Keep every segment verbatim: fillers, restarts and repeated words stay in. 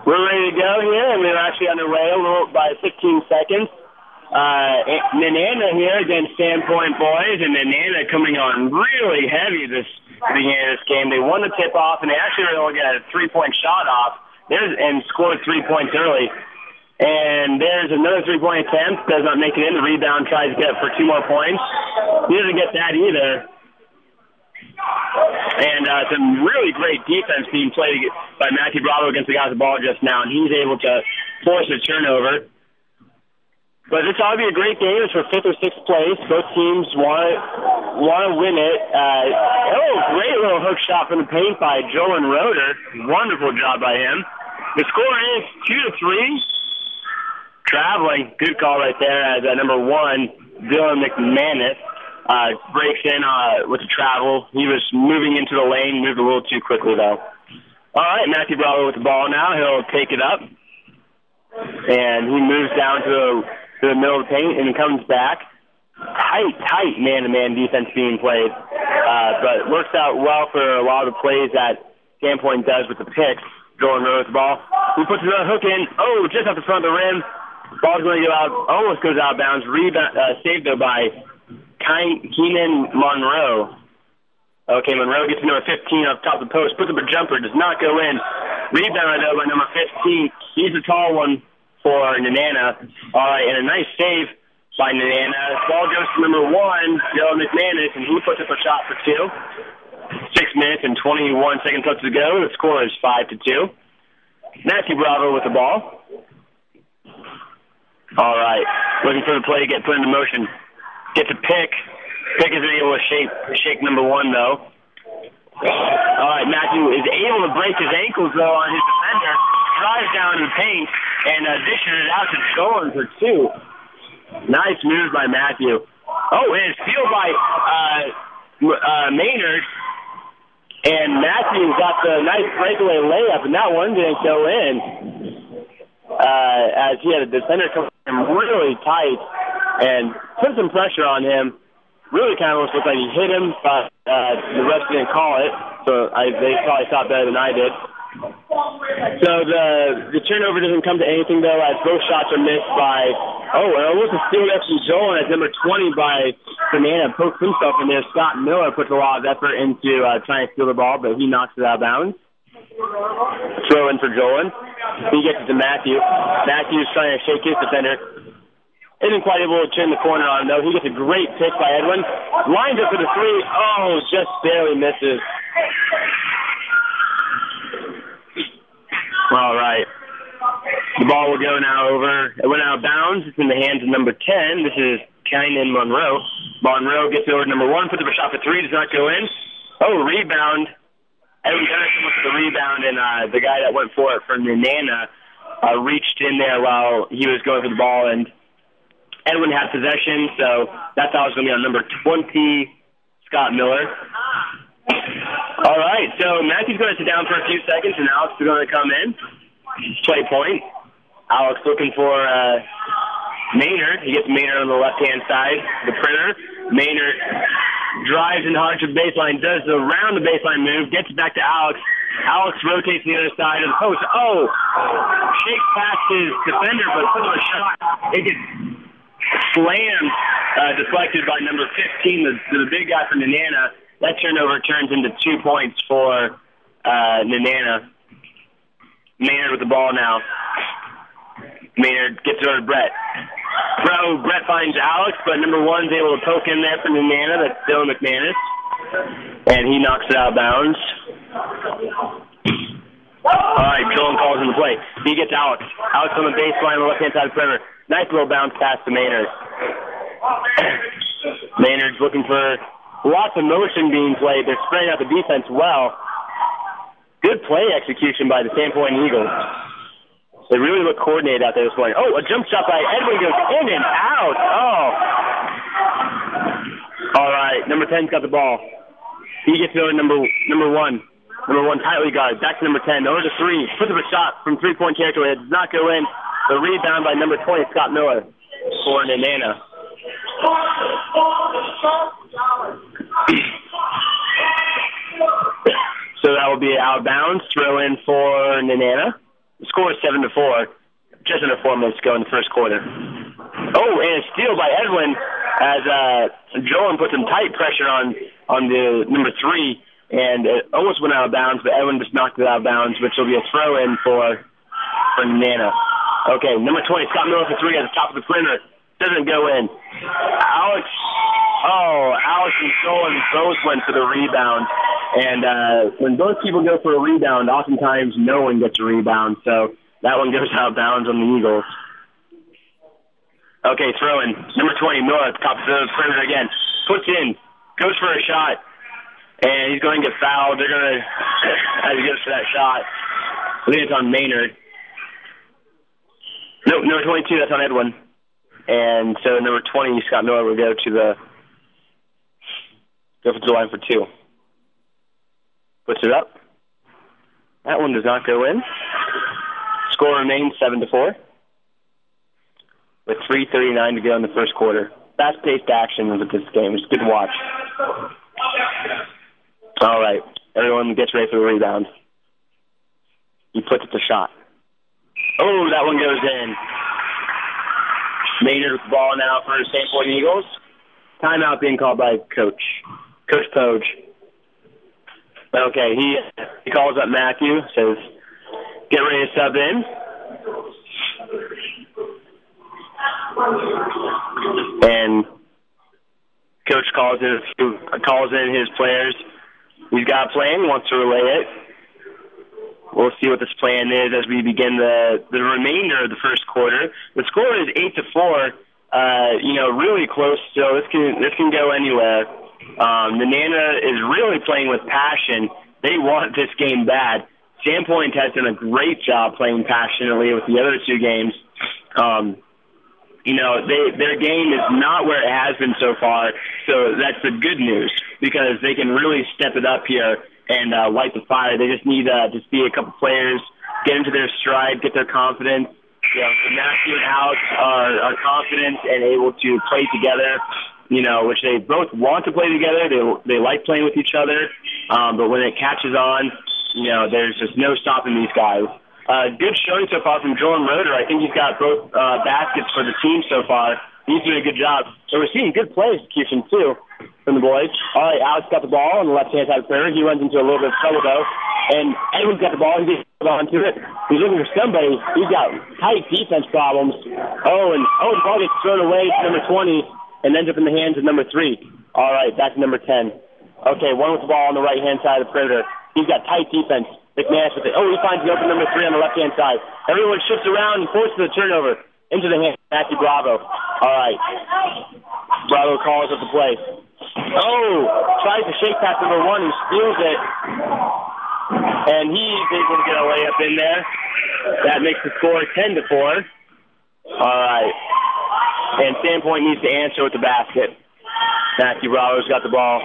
We're ready to go here, and we're actually underway a little by fifteen seconds. Uh, Nenana here against Sandpoint boys, and Nenana coming on really heavy this beginning of this game. They won the tip-off, and they actually were able to get a three-point shot off there's, and scored three points early. And there's another three-point attempt, does not make it in. The rebound tries to get it for two more points. He doesn't get that either. And uh, some really great defense being played by Matthew Bravo against the guys the ball just now, and he's able to force a turnover. But this ought to be a great game. It's for fifth or sixth place. Both teams want want to win it. Uh, oh, great little hook shot from the paint by Jolan Roeder. Wonderful job by him. The score is two to three. Traveling, good call right there as uh, number one, Dylan McManus, uh, breaks in uh, with the travel. He was moving into the lane, moved a little too quickly though. All right, Matthew Bravo with the ball now. He'll take it up, and he moves down to the to the middle of the paint, and he comes back. Tight, tight man-to-man defense being played. Uh, but it works out well for a lot of the plays that Sandpoint does with the picks. Jolan Roeder with the ball. He puts another hook in. Oh, just off the front of the rim. Ball's going to go out, almost goes out of bounds. Rebound, uh, saved, though, by Keenan Monroe. Okay, Monroe gets to number fifteen up top of the post. Puts up a jumper. Does not go in. Rebound, though, by number fifteen. He's a tall one for Nenana. All right, and a nice save by Nenana. Ball goes to number one, Dylan McManus, and he puts up a shot for two. Six minutes and twenty-one seconds left to go. The score is five to two. Matthew Bravo with the ball. All right, looking for the play to get put into motion. Gets a pick. Pick isn't able to shake, shake number one, though. All right, Matthew is able to break his ankles, though, on his defender. Drives down to the paint and uh, dishes it out to Jolan for two. Nice move by Matthew. Oh, and it's steal by uh, uh, Maynard. And Matthew got the nice breakaway layup, and that one didn't go in. Uh, as he had a defender come in really tight and put some pressure on him. Really kind of almost looked like he hit him, but uh, the refs didn't call it, so I, they probably thought better than I did. So the the turnover doesn't come to anything, though, as both shots are missed by, oh, and almost a steal there from Jolan as number twenty by Nenana pokes himself in there. Scott Miller puts a lot of effort into uh, trying to steal the ball, but he knocks it out of bounds. Throw in for Jolan. He gets it to Matthew. Matthew's trying to shake his defender. Isn't quite able to turn the corner on him, though. He gets a great pick by Edwin. Lines up for the three. Oh, just barely misses. All right. The ball will go now over. It went out of bounds. It's in the hands of number ten. This is Keenan Monroe. Monroe gets over to number one, puts up a shot for three, does not go in. Oh, rebound. Edwin Gunnarsson with the rebound, and uh, the guy that went for it from Nenana uh, reached in there while he was going for the ball, and Edwin had possession, so that's how it's going to be on number twenty, Scott Miller. All right, so Matthew's going to sit down for a few seconds, and Alex is going to come in. Play point. Alex looking for uh, Maynard. He gets Maynard on the left-hand side, the printer. Maynard drives in hard to the baseline, does the around the baseline move, gets it back to Alex. Alex rotates to the other side of the post. Oh! Shakes past his defender, but puts up a shot. It gets slammed, uh, deflected by number fifteen, the, the big guy from Nenana. That turnover turns into two points for uh, Nenana. Maynard with the ball now. Maynard gets it over to Brett. Bro, Brett finds Alex, but number one's able to poke in there for Nenana. That's Dylan McManus. And he knocks it out of bounds. All right, Jolan calls in the play. He gets Alex. Alex on the baseline on the left-hand side of the perimeter. Nice little bounce pass to Maynard. Maynard's looking for lots of motion being played. They're spreading out the defense well. Good play execution by the Sandpoint Eagles. They really look coordinated out there this morning. Oh, a jump shot by Edwin goes in and out. Oh. All right, number ten's got the ball. He gets over to number number one. Number one tightly guard. Back to number ten. Over to three. Puts up a shot from three-point territory. It does not go in. The rebound by number twenty, Scott Miller, for Nenana. So that will be out of bounds. Throw in for Nenana. The score is seven to four. Just under four minutes to go in the first quarter. Oh, and a steal by Edwin as uh, Jolan put some tight pressure on on the number three, and it almost went out of bounds, but Edwin just knocked it out of bounds, which will be a throw-in for, for Nana. Okay, number twenty, Scott Miller for three at the top of the perimeter. Doesn't go in. Alex, oh, Alex and Jolan both went for the rebound, and uh, when both people go for a rebound, oftentimes no one gets a rebound, so that one goes out of bounds on the Eagles. Okay, throw in. Number twenty, Miller at the top of the perimeter again. Puts in. Goes for a shot. And he's going to get fouled. They're going to, as he goes for that shot, I think it's on Maynard. No, number twenty-two, that's on Edwin. And so number twenty, Scott Miller, will go to the, go for the line for two. Puts it up. That one does not go in. Score remains seven to four. With three thirty-nine to go in the first quarter. Fast-paced action with this game. It's good to watch. All right. Everyone gets ready for the rebound. He puts up the shot. Oh, that one goes in. Maynard with the ball now for the Sandpoint Eagles. Timeout being called by Coach. Coach Poge. Okay, he, he calls up Matthew, says, get ready to sub in. And Coach calls in calls in his players. He's got a plan, wants to relay it. We'll see what this plan is as we begin the, the remainder of the first quarter. The score is eight to four. Uh, you know, really close still. This can this can go anywhere. Um, the Nana is really playing with passion. They want this game bad. Sandpoint has done a great job playing passionately with the other two games. Um, You know, they, their game is not where it has been so far, so that's the good news because they can really step it up here and uh, light the fire. They just need uh, to see a couple players get into their stride, get their confidence. You know, Matthew and Alex are, are confident and able to play together, you know, which they both want to play together. They they like playing with each other, um, but when it catches on, you know, there's just no stopping these guys. Uh, good showing so far from Jolan Roeder. I think he's got both uh, baskets for the team so far. He's doing a good job. So we're seeing good play execution, too, from the boys. All right, Alex got the ball on the left-hand side of the perimeter. He runs into a little bit of trouble, though. And Edwin's got the ball. He gets onto it. He's looking for somebody. He's got tight defense problems. Oh, and oh, the ball gets thrown away to number twenty and ends up in the hands of number three. All right, back to number ten. Okay, one with the ball on the right-hand side of the perimeter. He's got tight defense. McManus with it. Oh, he finds the open number three on the left-hand side. Everyone shifts around and forces the turnover into the hand of Matthew Bravo. All right. Bravo calls up the play. Oh, tries to shake pass number one and steals it. And he's able to get a layup in there. That makes the score ten to four. All right. And Sandpoint needs to answer with the basket. Matthew Bravo's got the ball.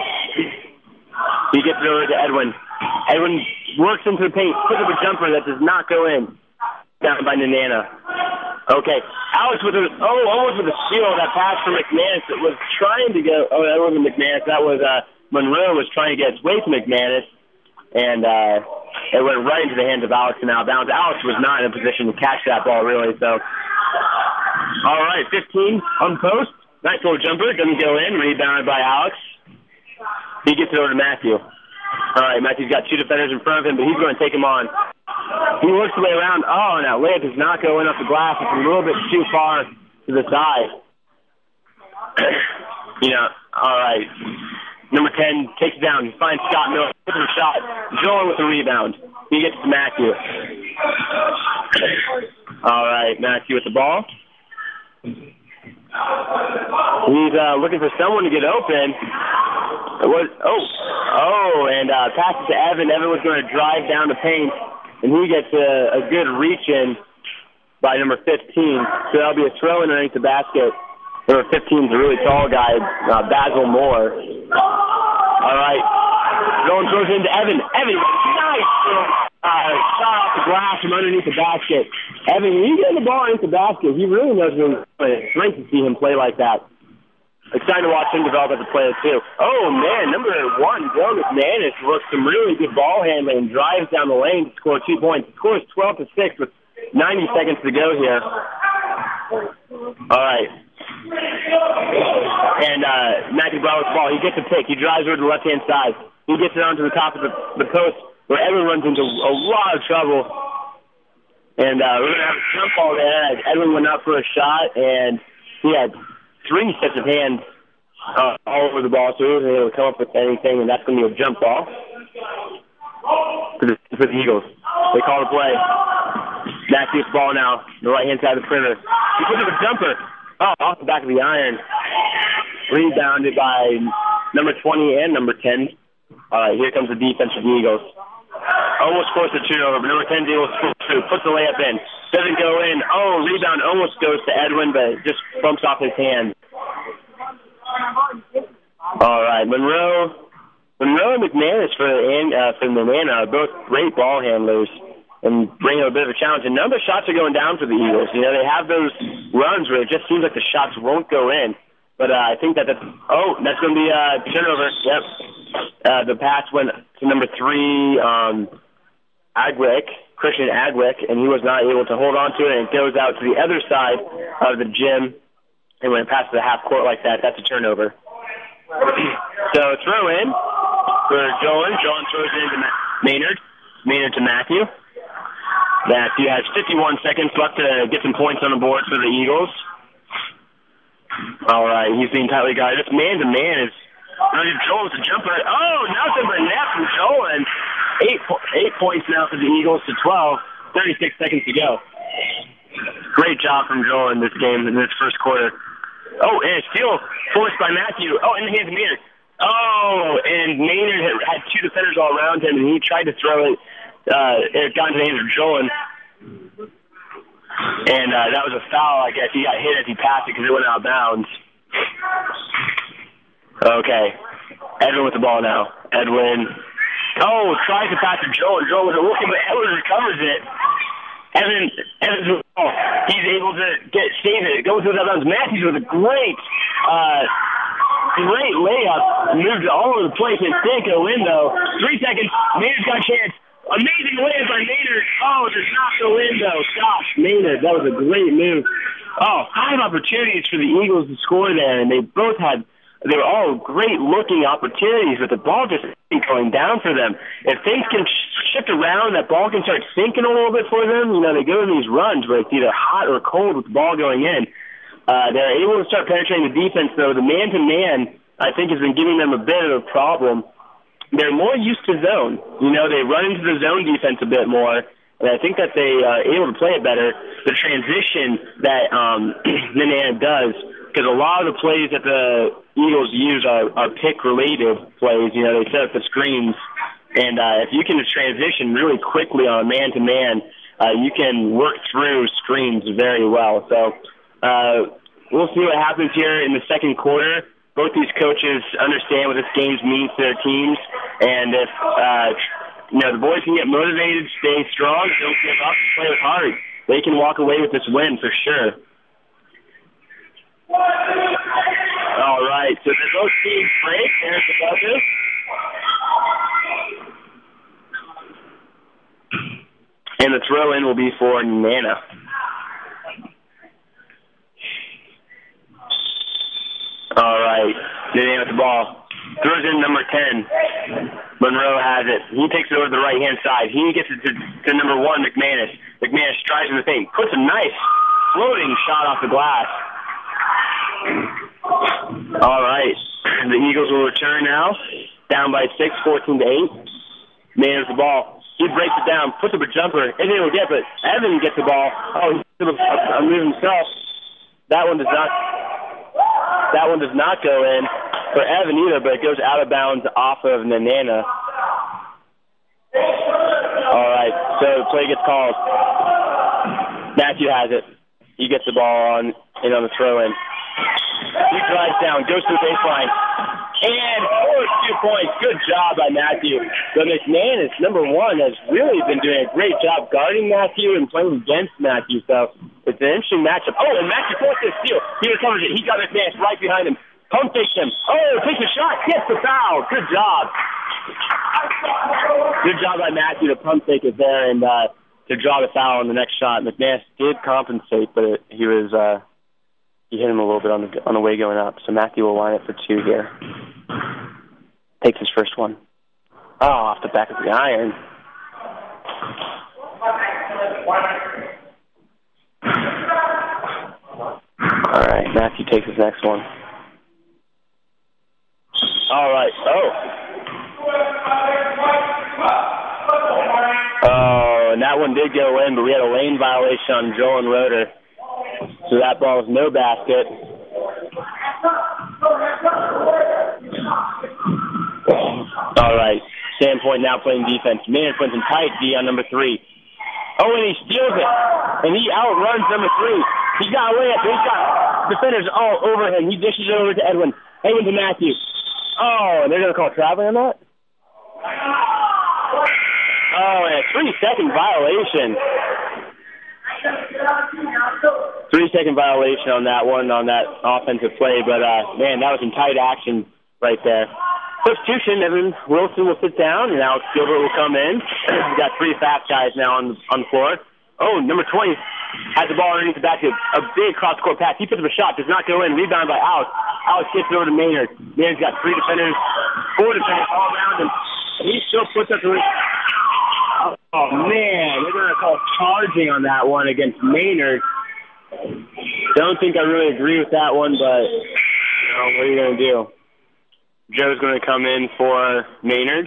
He gets it over to Edwin. Edwin works into the paint, puts up a jumper that does not go in. Down by Nanana. Okay, Alex with a, oh, almost with a steal. That pass from McManus that was trying to go, oh, that wasn't McManus. That was, uh, Monroe was trying to get its way to McManus. And, uh, it went right into the hands of Alex and out of bounds. Alex was not in a position to catch that ball, really, so. All right, fifteen on post. Nice little jumper. Doesn't go in. Rebounded by Alex. He gets it over to Matthew. All right, Matthew's got two defenders in front of him, but he's going to take him on. He works the way around. Oh, and that layup does not go in off the glass. It's a little bit too far to the side. You know, all right. Number ten takes it down. He finds Scott Miller with a shot. Jolan with the rebound. He gets to Matthew. All right, Matthew with the ball. He's uh, looking for someone to get open. It was, oh, oh, and uh, passes to Evan. Evan was going to drive down the paint, and he gets a, a good reach in by number fifteen. So that'll be a throw in underneath the basket. Number fifteen is a really tall guy, uh, Basil Moore. All right, going throws into Evan. Evan, nice uh, shot off the glass from underneath the basket. Evan, when you get the ball underneath the basket, he really knows what he's playing. It's great to see him play like that. Excited to watch him develop as a player, too. Oh, man, number one, Joe McManus works some really good ball handling and drives down the lane to score two points. He scores twelve to six with ninety seconds to go here. All right. And uh, Matthew Bravo with the ball. He gets a pick. He drives over to the left-hand side. He gets it onto the top of the, the post where Edwin runs into a lot of trouble. And uh, we're going to have a jump ball there as Edwin went up for a shot, and he had three sets of hands uh, all over the ball, so he wasn't able to come up with anything, and that's going to be a jump ball for the, for the Eagles. They call the play. Matthew gets the ball now, the right-hand side of the perimeter. He puts up a jumper. Oh, off the back of the iron. Rebounded by number twenty and number ten. All right, here comes the defense for the Eagles. Almost forced a turnover, but number ten is able to puts the layup in. Doesn't go in. Oh, rebound almost goes to Edwin, but it just bumps off his hand. All right, Monroe, Monroe and McManus for uh, for Nana are both great ball handlers and bring a bit of a challenge. And none of the shots are going down for the Eagles. You know, they have those runs where it just seems like the shots won't go in. But uh, I think that that's, oh, that's going to be a uh, turnover. Yep. Uh, the pass went to number three, um, Agwick, Christian Agwick, and he was not able to hold on to it, and it goes out to the other side of the gym. And when it passes the half court like that, that's a turnover. So throw in for Jolan. Jolan throws it into Maynard. Maynard to Matthew. Matthew has fifty-one seconds left to get some points on the board for the Eagles. All right, he's being tightly guarded. This man-to-man is ready to Joel with a jumper. Oh, nothing but net from Jolan. Eight, po- eight points now for the Eagles to twelve. thirty-six seconds to go. Great job from Joel in this game, in this first quarter. Oh, and a steal forced by Matthew. Oh, in the hands of Maynard. Oh, and Maynard had, had two defenders all around him, and he tried to throw it. Uh, it got into the hands of Jolan. And uh, that was a foul, I guess. He got hit as he passed it because it went out of bounds. Okay. Edwin with the ball now. Edwin. Oh, tries to pass to Jolan. Jolan wasn't looking, but Edwin recovers it. Evan, Evan's with the ball. He's able to get save it. It goes with that. Matthews with a great, uh, great layup. Moved all over the place and didn't go in, though. Three seconds. Maynard's got a chance. Amazing layup by Maynard. Oh, just not go in, though. Gosh, Maynard, that was a great move. Oh, five opportunities for the Eagles to score there, and they both had, they were all great-looking opportunities, but the ball just isn't going down for them. If things can shift around, that ball can start sinking a little bit for them. You know, they go in these runs where it's either hot or cold with the ball going in. Uh, they're able to start penetrating the defense, though. The man-to-man, I think, has been giving them a bit of a problem. They're more used to zone. You know, they run into the zone defense a bit more, and I think that they are able to play it better. The transition that um, Nana does, because a lot of the plays that the Eagles use are, are pick-related plays. You know, they set up the screens, and uh, if you can transition really quickly on a man-to-man, uh, you can work through screens very well. So uh, we'll see what happens here in the second quarter. Both these coaches understand what this game means to their teams, and if uh, you know the boys can get motivated, stay strong, don't give up, play with heart, they can walk away with this win for sure. All right, so they're both teams break. There's the buzzer. And the throw-in will be for Nana. All right, Nana with the ball. Throws in number ten. Monroe has it. He takes it over to the right-hand side. He gets it to, to number one, McManus. McManus strives in the paint. Puts a nice floating shot off the glass. All right, the Eagles will return now. Down by six, fourteen to eight. Man with the ball. He breaks it down, puts up a jumper. Isn't able to get it. Evan gets the ball. Oh, he's able to move himself. That one does not... That one does not go in for Evan either, but it goes out of bounds off of Nana. All right, so the play gets called. Matthew has it. He gets the ball on in on the throw-in. He drives down, goes to the baseline, and scores two points. Good job by Matthew. So McManus, number one, has really been doing a great job guarding Matthew and playing against Matthew. So it's an interesting matchup. Oh, and Matthew forced his steal. He recovers it. He got McManus right behind him. Pump fakes him. Oh, takes a shot. Gets the foul. Good job. Good job by Matthew to pump fake it there. And uh, to draw the foul on the next shot. McManus did compensate, but it, he was uh, he hit him a little bit on the on the way going up. So Matthew will line it for two here. Takes his first one. Oh, off the back of the iron. All right, Matthew takes his next one. All right. Oh. Oh, and that one did go in, but we had a lane violation on Joel and Roeder. So that ball was no basket. All right. Sandpoint now playing defense. Maynard puts in tight D on number three. Oh, and he steals it. And he outruns number three. He's got a layup. He's got defenders all over him. He dishes it over to Edwin. Edwin to Matthew. Oh, and they're going to call traveling on that? Oh, and a three-second violation. Three-second violation on that one, on that offensive play. But, uh, man, that was some tight action right there. Substitution, Evan Wilson will sit down, and Alex Gilbert will come in. We've got three fast guys now on, on the floor. Oh, number twenty has the ball underneath the basket. A big cross-court pass. He puts up a shot. Does not go in. Rebound by Alex. Alex gets it over to Maynard. Maynard's got three defenders, four defenders all around him. He still puts up the... Oh, man. They're going to call charging on that one against Maynard. Don't think I really agree with that one, but, you know, what are you going to do? Joe's going to come in for Maynard.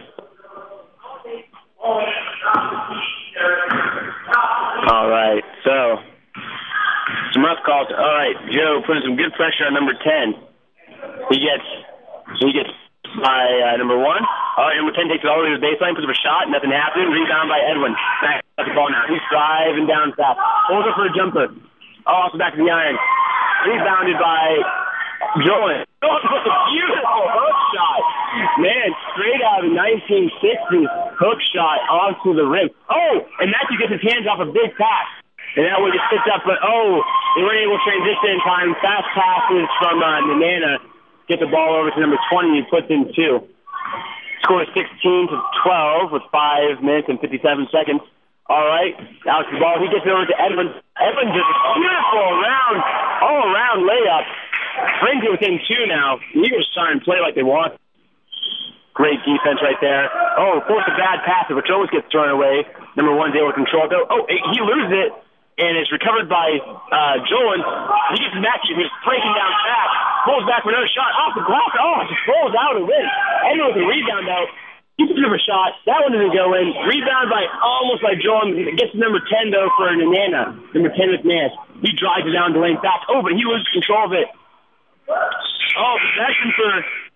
All right, so some rough calls. All right, Joe putting some good pressure on number ten. He gets he gets by uh, number one. All right, number ten takes it all the way to the baseline, puts up a shot, nothing happening. Rebound by Edwin. Back at the ball now. He's driving down fast. Holds up for a jumper. Oh, off the back of the iron. Rebounded by Joel. Oh, that's a beautiful hook shot. Man, straight out of the nineteen sixties hook shot onto the rim. Oh, and Matthew gets his hands off a big pass. And that one just sits up, but oh, they weren't able to transition in time. Fast passes from uh, Nenana. Get the ball over to number twenty. He puts in two. Score sixteen to twelve with five minutes and fifty-seven seconds. All right, Alex the ball. He gets it over to Edwin. Edwin just beautiful round, all around layup. Brings it within two now. The Eagles trying to play like they want. Great defense right there. Oh, force a bad pass, which always gets thrown away. Number one's able to control it, though. Oh, he loses it, and it's recovered by uh, Joel. He gets Matthew, who's breaking down fast. Pulls back for another shot. Off the glass. Oh, it just rolls out and wins. Edwin with a rebound, though. He puts up a shot. That one didn't go in. Rebound by almost by Joel. Gets to number ten, though, for Nenana. Number ten with Nash. He drives it down the lane fast. Oh, but he loses control of it. Oh, possession for...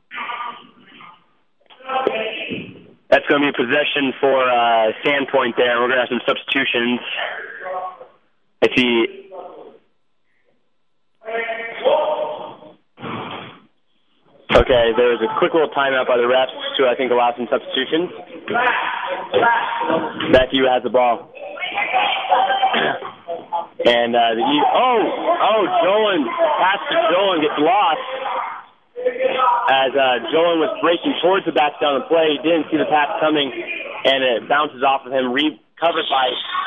That's going to be possession for uh, Sandpoint there. We're going to have some substitutions. I see... Okay, there was a quick little timeout by the refs to, I think, allow some substitutions. Matthew has the ball. And, uh, the, oh, oh, Jolan, pass to Jolan gets lost. As uh, Jolan was breaking towards the basket on the play, he didn't see the pass coming, and it bounces off of him, recovered by...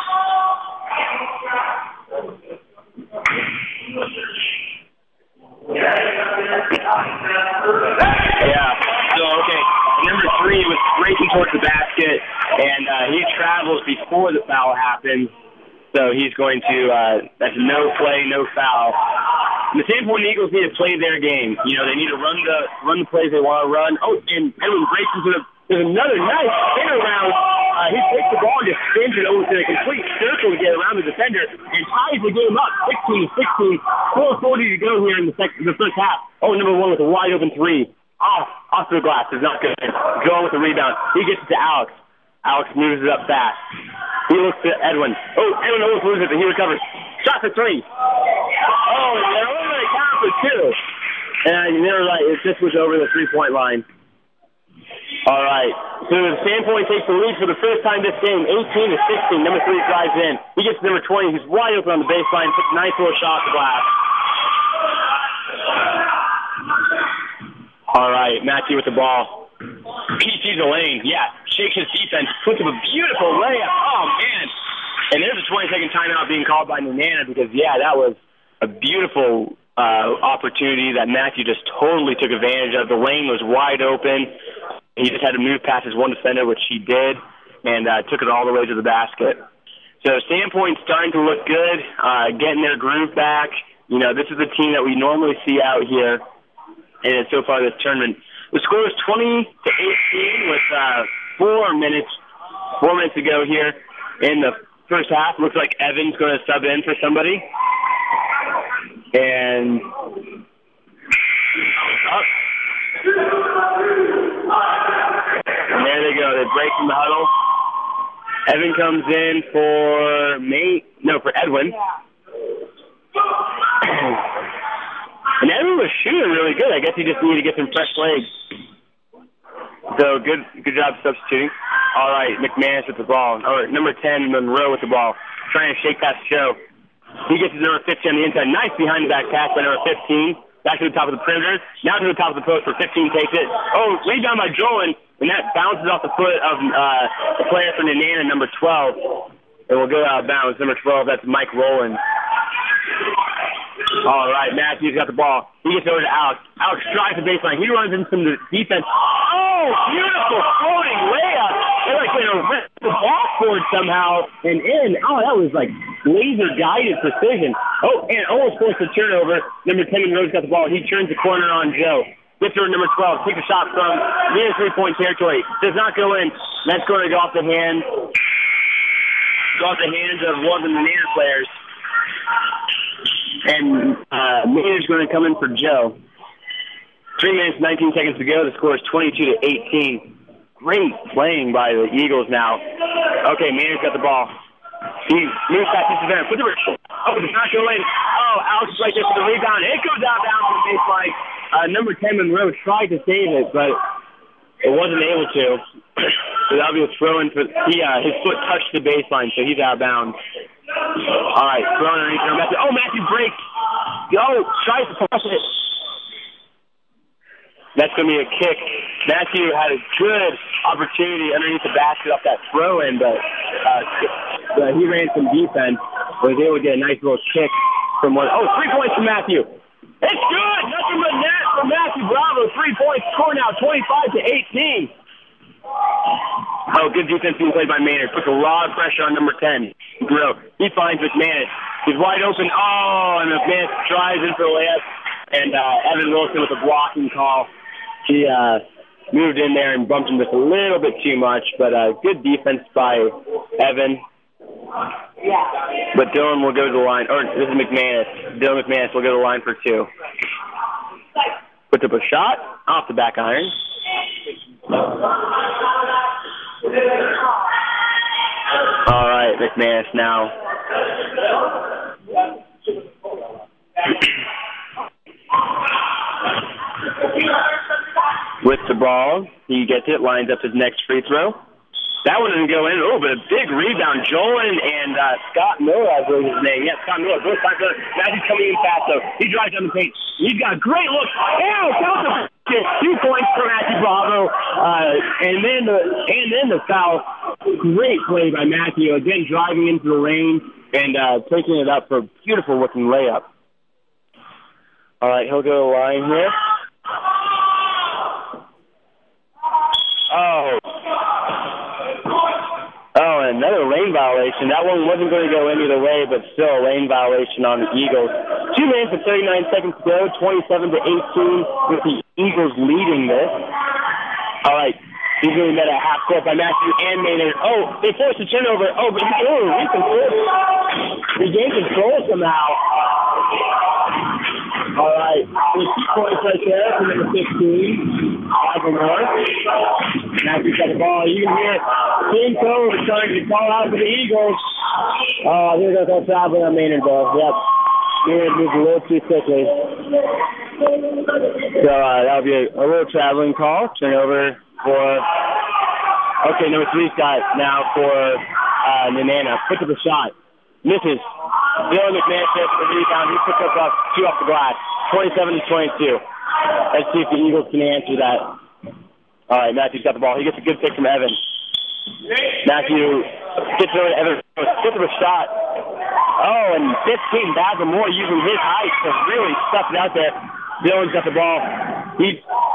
Yeah, so, okay, number three was breaking towards the basket, and uh, he travels before the foul happens. So he's going to, uh, that's no play, no foul. And the Sandpoint Eagles need to play their game. You know, they need to run the run the plays they want to run. Oh, and Edwin breaks into the, there's another nice spin around. Uh, he takes the ball and just spins it over to a complete circle to get around the defender and ties the game up, sixteen sixteen. four forty to go here in the, second, the first half. Oh, number one with a wide open three. Off, off to the glass is not good. Joel with the rebound. He gets it to Alex. Alex moves it up fast. He looks at Edwin. Oh, Edwin almost loses it, but he recovers. Shot for three. Oh, and they're only going to count for two. And you never like, it just was over the three-point line. All right. So the Sandpoint takes the lead for the first time this game, eighteen to sixteen. Number three drives in. He gets to number twenty. He's wide open on the baseline. Puts a nice little shot to glass. All right, Matthew with the ball. He sees the lane. Yeah, shakes his defense. Puts up a beautiful layup. Oh, man. And there's a twenty-second timeout being called by Nenana because, yeah, that was a beautiful uh, opportunity that Matthew just totally took advantage of. The lane was wide open. He just had to move past his one defender, which he did, and uh, took it all the way to the basket. So Sandpoint's starting to look good, uh, getting their groove back. You know, this is the team that we normally see out here, and so far this tournament. The score is twenty to eighteen with uh, four minutes, four minutes to go here in the first half. Looks like Evan's going to sub in for somebody, and up. And there they go. They break from the huddle. Evan comes in for May, no, for Edwin. And Edwin was shooting really good. I guess he just needed to get some fresh legs. So good good job substituting. All right, McManus with the ball. All right, number ten, Monroe with the ball. Trying to shake past Joe. He gets his number fifteen on the inside. Nice behind the back pass by number fifteen. Back to the top of the perimeter. Now to the top of the post for fifteen takes it. Oh, laid down by Jolan. And that bounces off the foot of uh, the player for Nenana, number twelve. And will go out of bounds. Number twelve, that's Mike Rowland. All right, Matthews got the ball. He gets over to Alex. Alex drives the baseline. He runs into some defense. Oh, beautiful floating layup. They're like going to rip the ball forward somehow and in. Oh, that was like laser-guided precision. Oh, and almost forced a turnover. Number ten, Monroe's got the ball. He turns the corner on Joe. Gets over number twelve. Takes a shot from near three-point territory. Does not go in. That's going to go off the hand. Go off the hands of one of the Nenana players. And uh, Maynard's going to come in for Joe. Three minutes, nineteen seconds to go. The score is twenty-two to eighteen. Great playing by the Eagles now. Okay, Maynard's got the ball. He moves past his defender. Puts it. Oh, does not go in. Oh, Alex is right there for the rebound. It goes out down to the baseline. Uh, number ten, Monroe, tried to save it, but it wasn't able to. So that'll be a throw in for he, uh, his foot touched the baseline, so he's out of bounds. All right, throw underneath. Matthew. Oh, Matthew breaks. Oh, tries to push it. That's going to be a kick. Matthew had a good opportunity underneath the basket off that throw-in, but uh, uh, he ran some defense. Was able to get a nice little kick from one. Oh, three points from Matthew. It's good. Nothing but net from Matthew Bravo. Three points. Score now twenty-five to eighteen. Oh, good defense being played by Maynard. Puts a lot of pressure on number ten. Bro, he finds McManus. He's wide open. Oh, and McManus drives in for the layup. And uh, Evan Wilson with a blocking call. He uh, moved in there and bumped him just a little bit too much, but uh, good defense by Evan. But Dylan will go to the line. Or this is McManus. Dylan McManus will go to the line for two. Puts up a shot off the back iron. All right, McManus now. With the ball, he gets it, lines up his next free throw. That one didn't go in. Oh, but a big rebound. Jolan and uh, Scott Miller, I believe his name. Yeah, Scott Miller. Both sides. Matthew's coming in fast, though. He drives down the paint. He's got a great look. Ew, count the two points for Matthew Bravo. Uh, and then the and then the foul. Great play by Matthew. Again, driving into the lane and uh, taking it up for a beautiful-looking layup. All right, he'll go to the line here. Oh. Oh, and another lane violation. That one wasn't going to go any other way, but still a lane violation on the Eagles. Two minutes and thirty-nine seconds to go, twenty-seven to eighteen, with the Eagles leading this. All right, he's going to be met at half court by Matthew and Maynard. Oh, they forced a turnover. Oh, but he regained control somehow. All right, there's two points right there from number fifteen, Michael Moore. Matthew's got the ball. You can hear Team Cove starting to call out for the Eagles. Oh, here goes our traveling on Maynard, though. Yep. Maynard moved a little too quickly. So uh, that'll be a, a little traveling call. Turnover for, okay, number three's got now for uh, Nenana. Puts up a shot. Misses. Dylan McManus hits the rebound. He puts up uh, two off the glass. twenty-seven to twenty-two. Let's see if the Eagles can answer that. All right, Matthew's got the ball. He gets a good pick from Evan. Matthew gets over to Evan. fifth of a shot. Oh, and fifteen, Basil Moore using his height to really stuff it out there. Dillon's got the ball. He,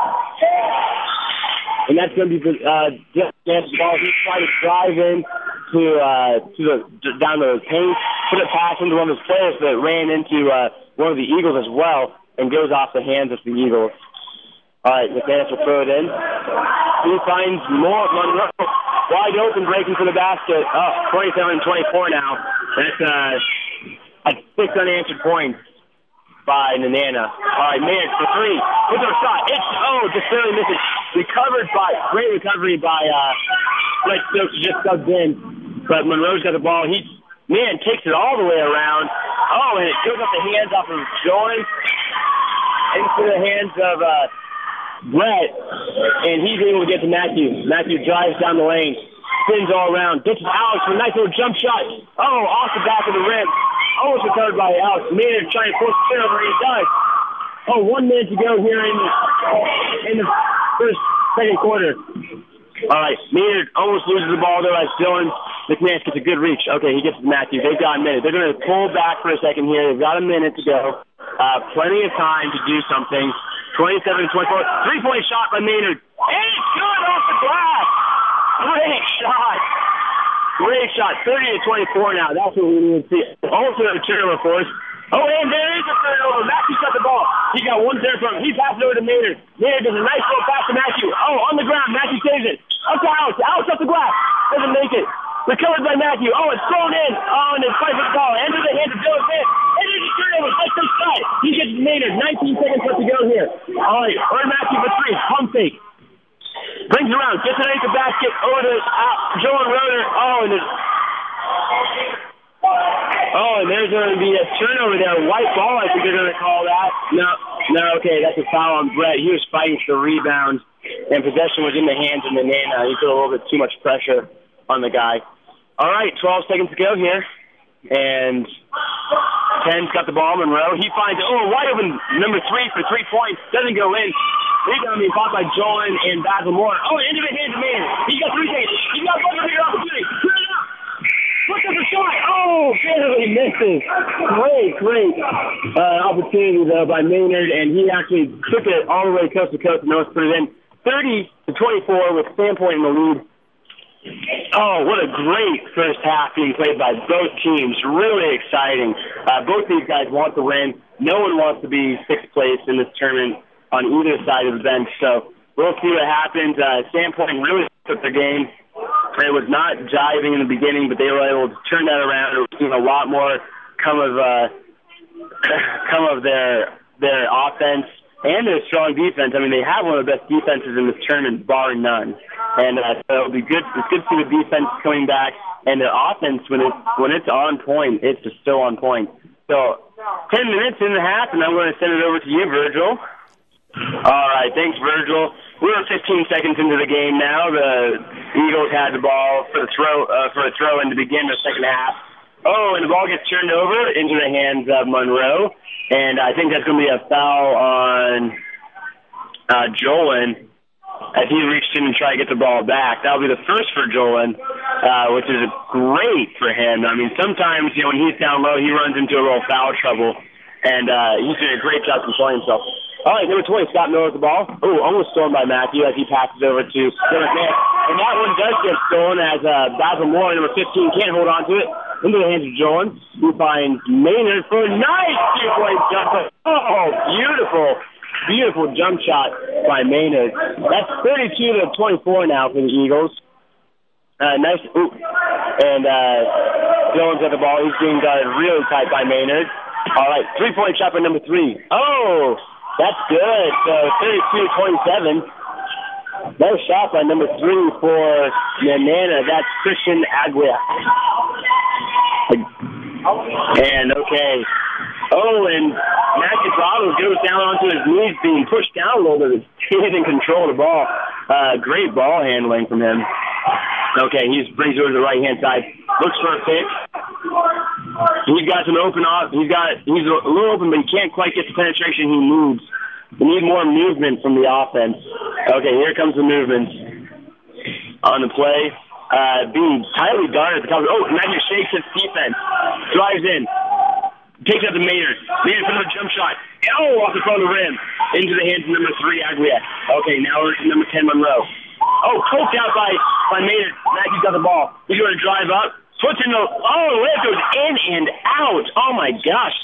and that's going to be uh, just the ball. He's trying to drive in to uh, to the to, down the paint, put a pass into one of his players that ran into uh, one of the Eagles as well, and goes off the hands of the Eagles. All right, McManus will throw it in. He finds more Monroe wide open, breaking for the basket. Oh, twenty-seven twenty-four now. That's uh, a six unanswered points by Nenana. All right, Maynard for three. With a shot. It's, oh, just barely missing. Recovered by, great recovery by uh, Fred Stokes, just subbed in. But Monroe's got the ball. He, man, takes it all the way around. Oh, and it goes off the hands off of Joan into the hands of uh, Brett, and he's able to get to Matthew. Matthew drives down the lane, spins all around, gets to Alex for a nice little jump shot. Oh, off the back of the rim. Almost recovered by Alex. Maynard trying to force the turnover. He does. Oh, one minute to go here in the, in the first, second quarter. All right, Maynard almost loses the ball there as Dylan McManus gets a good reach. Okay, he gets to Matthew. They've got a minute. They're going to pull back for a second here. They've got a minute to go. Uh, plenty of time to do something. twenty-seven twenty-four. Three-point shot by Maynard. And it's good off the glass. Great shot. Great shot. thirty to twenty-four now. That's what we need to see. Also a turnover for us. Oh, and there is a turnover. Matthew's got the ball. He got one there from him. He passes over to Maynard. Maynard does a nice little pass to Matthew. Oh, on the ground. Matthew saves it. Up to Alex. Alex up the glass. Doesn't make it. Recovered by Matthew. Oh, it's thrown in. Oh, and it's fight for the ball. Enter the hands of Dylan Smith. And there's a turnover. Nice first shot. He gets Maynard. nineteen seconds left to go here. All right. Earn Matthew for three. Pump fake. Brings it around. Gets it into the basket. Over to uh, Joan Roeder. Oh, and there's... Oh, and there's going to be a turnover there. White ball, I think they're going to call that. No, no, okay, that's a foul on Brett. He was fighting for the rebound, and possession was in the hands of Nenana. He put a little bit too much pressure on the guy. All right, twelve seconds to go here. And Ten's got the ball, Monroe. He finds, oh, wide open number three for three points. Doesn't go in. Rebound being fought by Joan and Basil Moore. Oh, into the hands of Maynard. He's got three seconds. He's got one here opportunity. Put it up. Look at the shot. Oh, barely misses. Great, great uh, opportunity, though, by Maynard, and he actually took it all the way coast to coast and almost put it in. thirty to twenty-four with Sandpoint in the lead. Oh, what a great first half being played by both teams. Really exciting. Uh, both these guys want to win. No one wants to be sixth place in this tournament on either side of the bench, so we'll see what happens. Uh, Sandpoint really took their game. It was not jiving in the beginning, but they were able to turn that around. We're seeing a lot more come of uh, come of their their offense and their strong defense. I mean, they have one of the best defenses in this tournament, bar none. And uh, so it'll be good. It's good to see the defense coming back, and their offense when it when it's on point, it's just still on point. So ten minutes in the half, and I'm going to send it over to you, Virgil. All right, thanks, Virgil. We're fifteen seconds into the game now. The Eagles had the ball for the throw uh, for a throw in to begin the second half. Oh, and the ball gets turned over into the hands of Monroe, and I think that's going to be a foul on uh, Jolan as he reached in and tried to get the ball back. That'll be the first for Jolan, uh, which is great for him. I mean, sometimes you know when he's down low, he runs into a little foul trouble, and uh, he's doing a great job controlling himself. All right, number twenty, Scott Miller with the ball. Oh, almost stolen by Matthew as he passes over to Dylan McManus. And that one does get stolen as uh, Basil Moore, number fifteen, can't hold on to it. Into the hands of Joan, who finds Maynard for a nice two-point jump. Oh, beautiful, beautiful jump shot by Maynard. That's thirty-two to twenty-four now for the Eagles. Uh, nice, ooh. And uh, Dylan's got the ball. He's being guarded really tight by Maynard. All right, three-point shot by number three. Oh! That's good. So thirty-two twenty-seven. Nice shot by number three for Nenana. That's Christian Aguirre. And okay. Oh, and Matthew Bravo goes down onto his knees, being pushed down a little bit. He didn't control the ball. Uh, great ball handling from him. Okay, he just brings it over to the right hand side. Looks for a pick. He's got some open off. He's got he's a little open, but he can't quite get the penetration he needs. We need more movement from the offense. Okay, here comes the movement on the play. uh, being tightly guarded at the top. Oh, Matthew shakes his defense, drives in, takes out the Maynard. Maynard for another jump shot. Oh, off the front of the rim. Into the hands of number three, Aglia. Okay, now we're to number ten, Monroe. Oh, coked out by, by Maynard. Matthew's got the ball. He's going to drive up. Puts in the... Oh, the layup goes in and out. Oh, my gosh.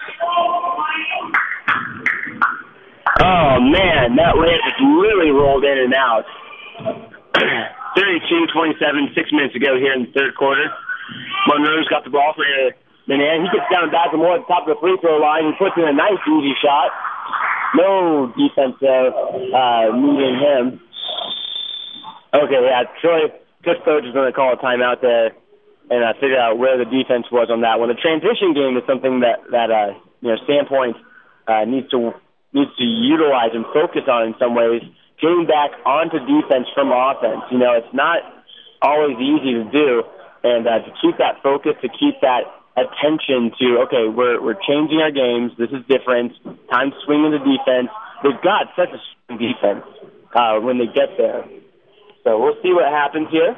Oh, man, that layup just really rolled in and out. thirty-two twenty-seven, six minutes to go here in the third quarter. Monroe's got the ball for Manana. He gets down back and more at the top of the free throw line. He puts in a nice, easy shot. No defense there uh, meeting him. Okay, yeah, Troy, Coach Coach is going to call a timeout there and uh, figure out where the defense was on that one. The transition game is something that, that uh, you know, Sandpoint uh, needs to needs to utilize and focus on in some ways, getting back onto defense from offense. You know, it's not always easy to do, and uh, to keep that focus, to keep that attention to, okay, we're we're changing our games, this is different, time to swing into defense. They've got such a strong defense uh, when they get there. So we'll see what happens here.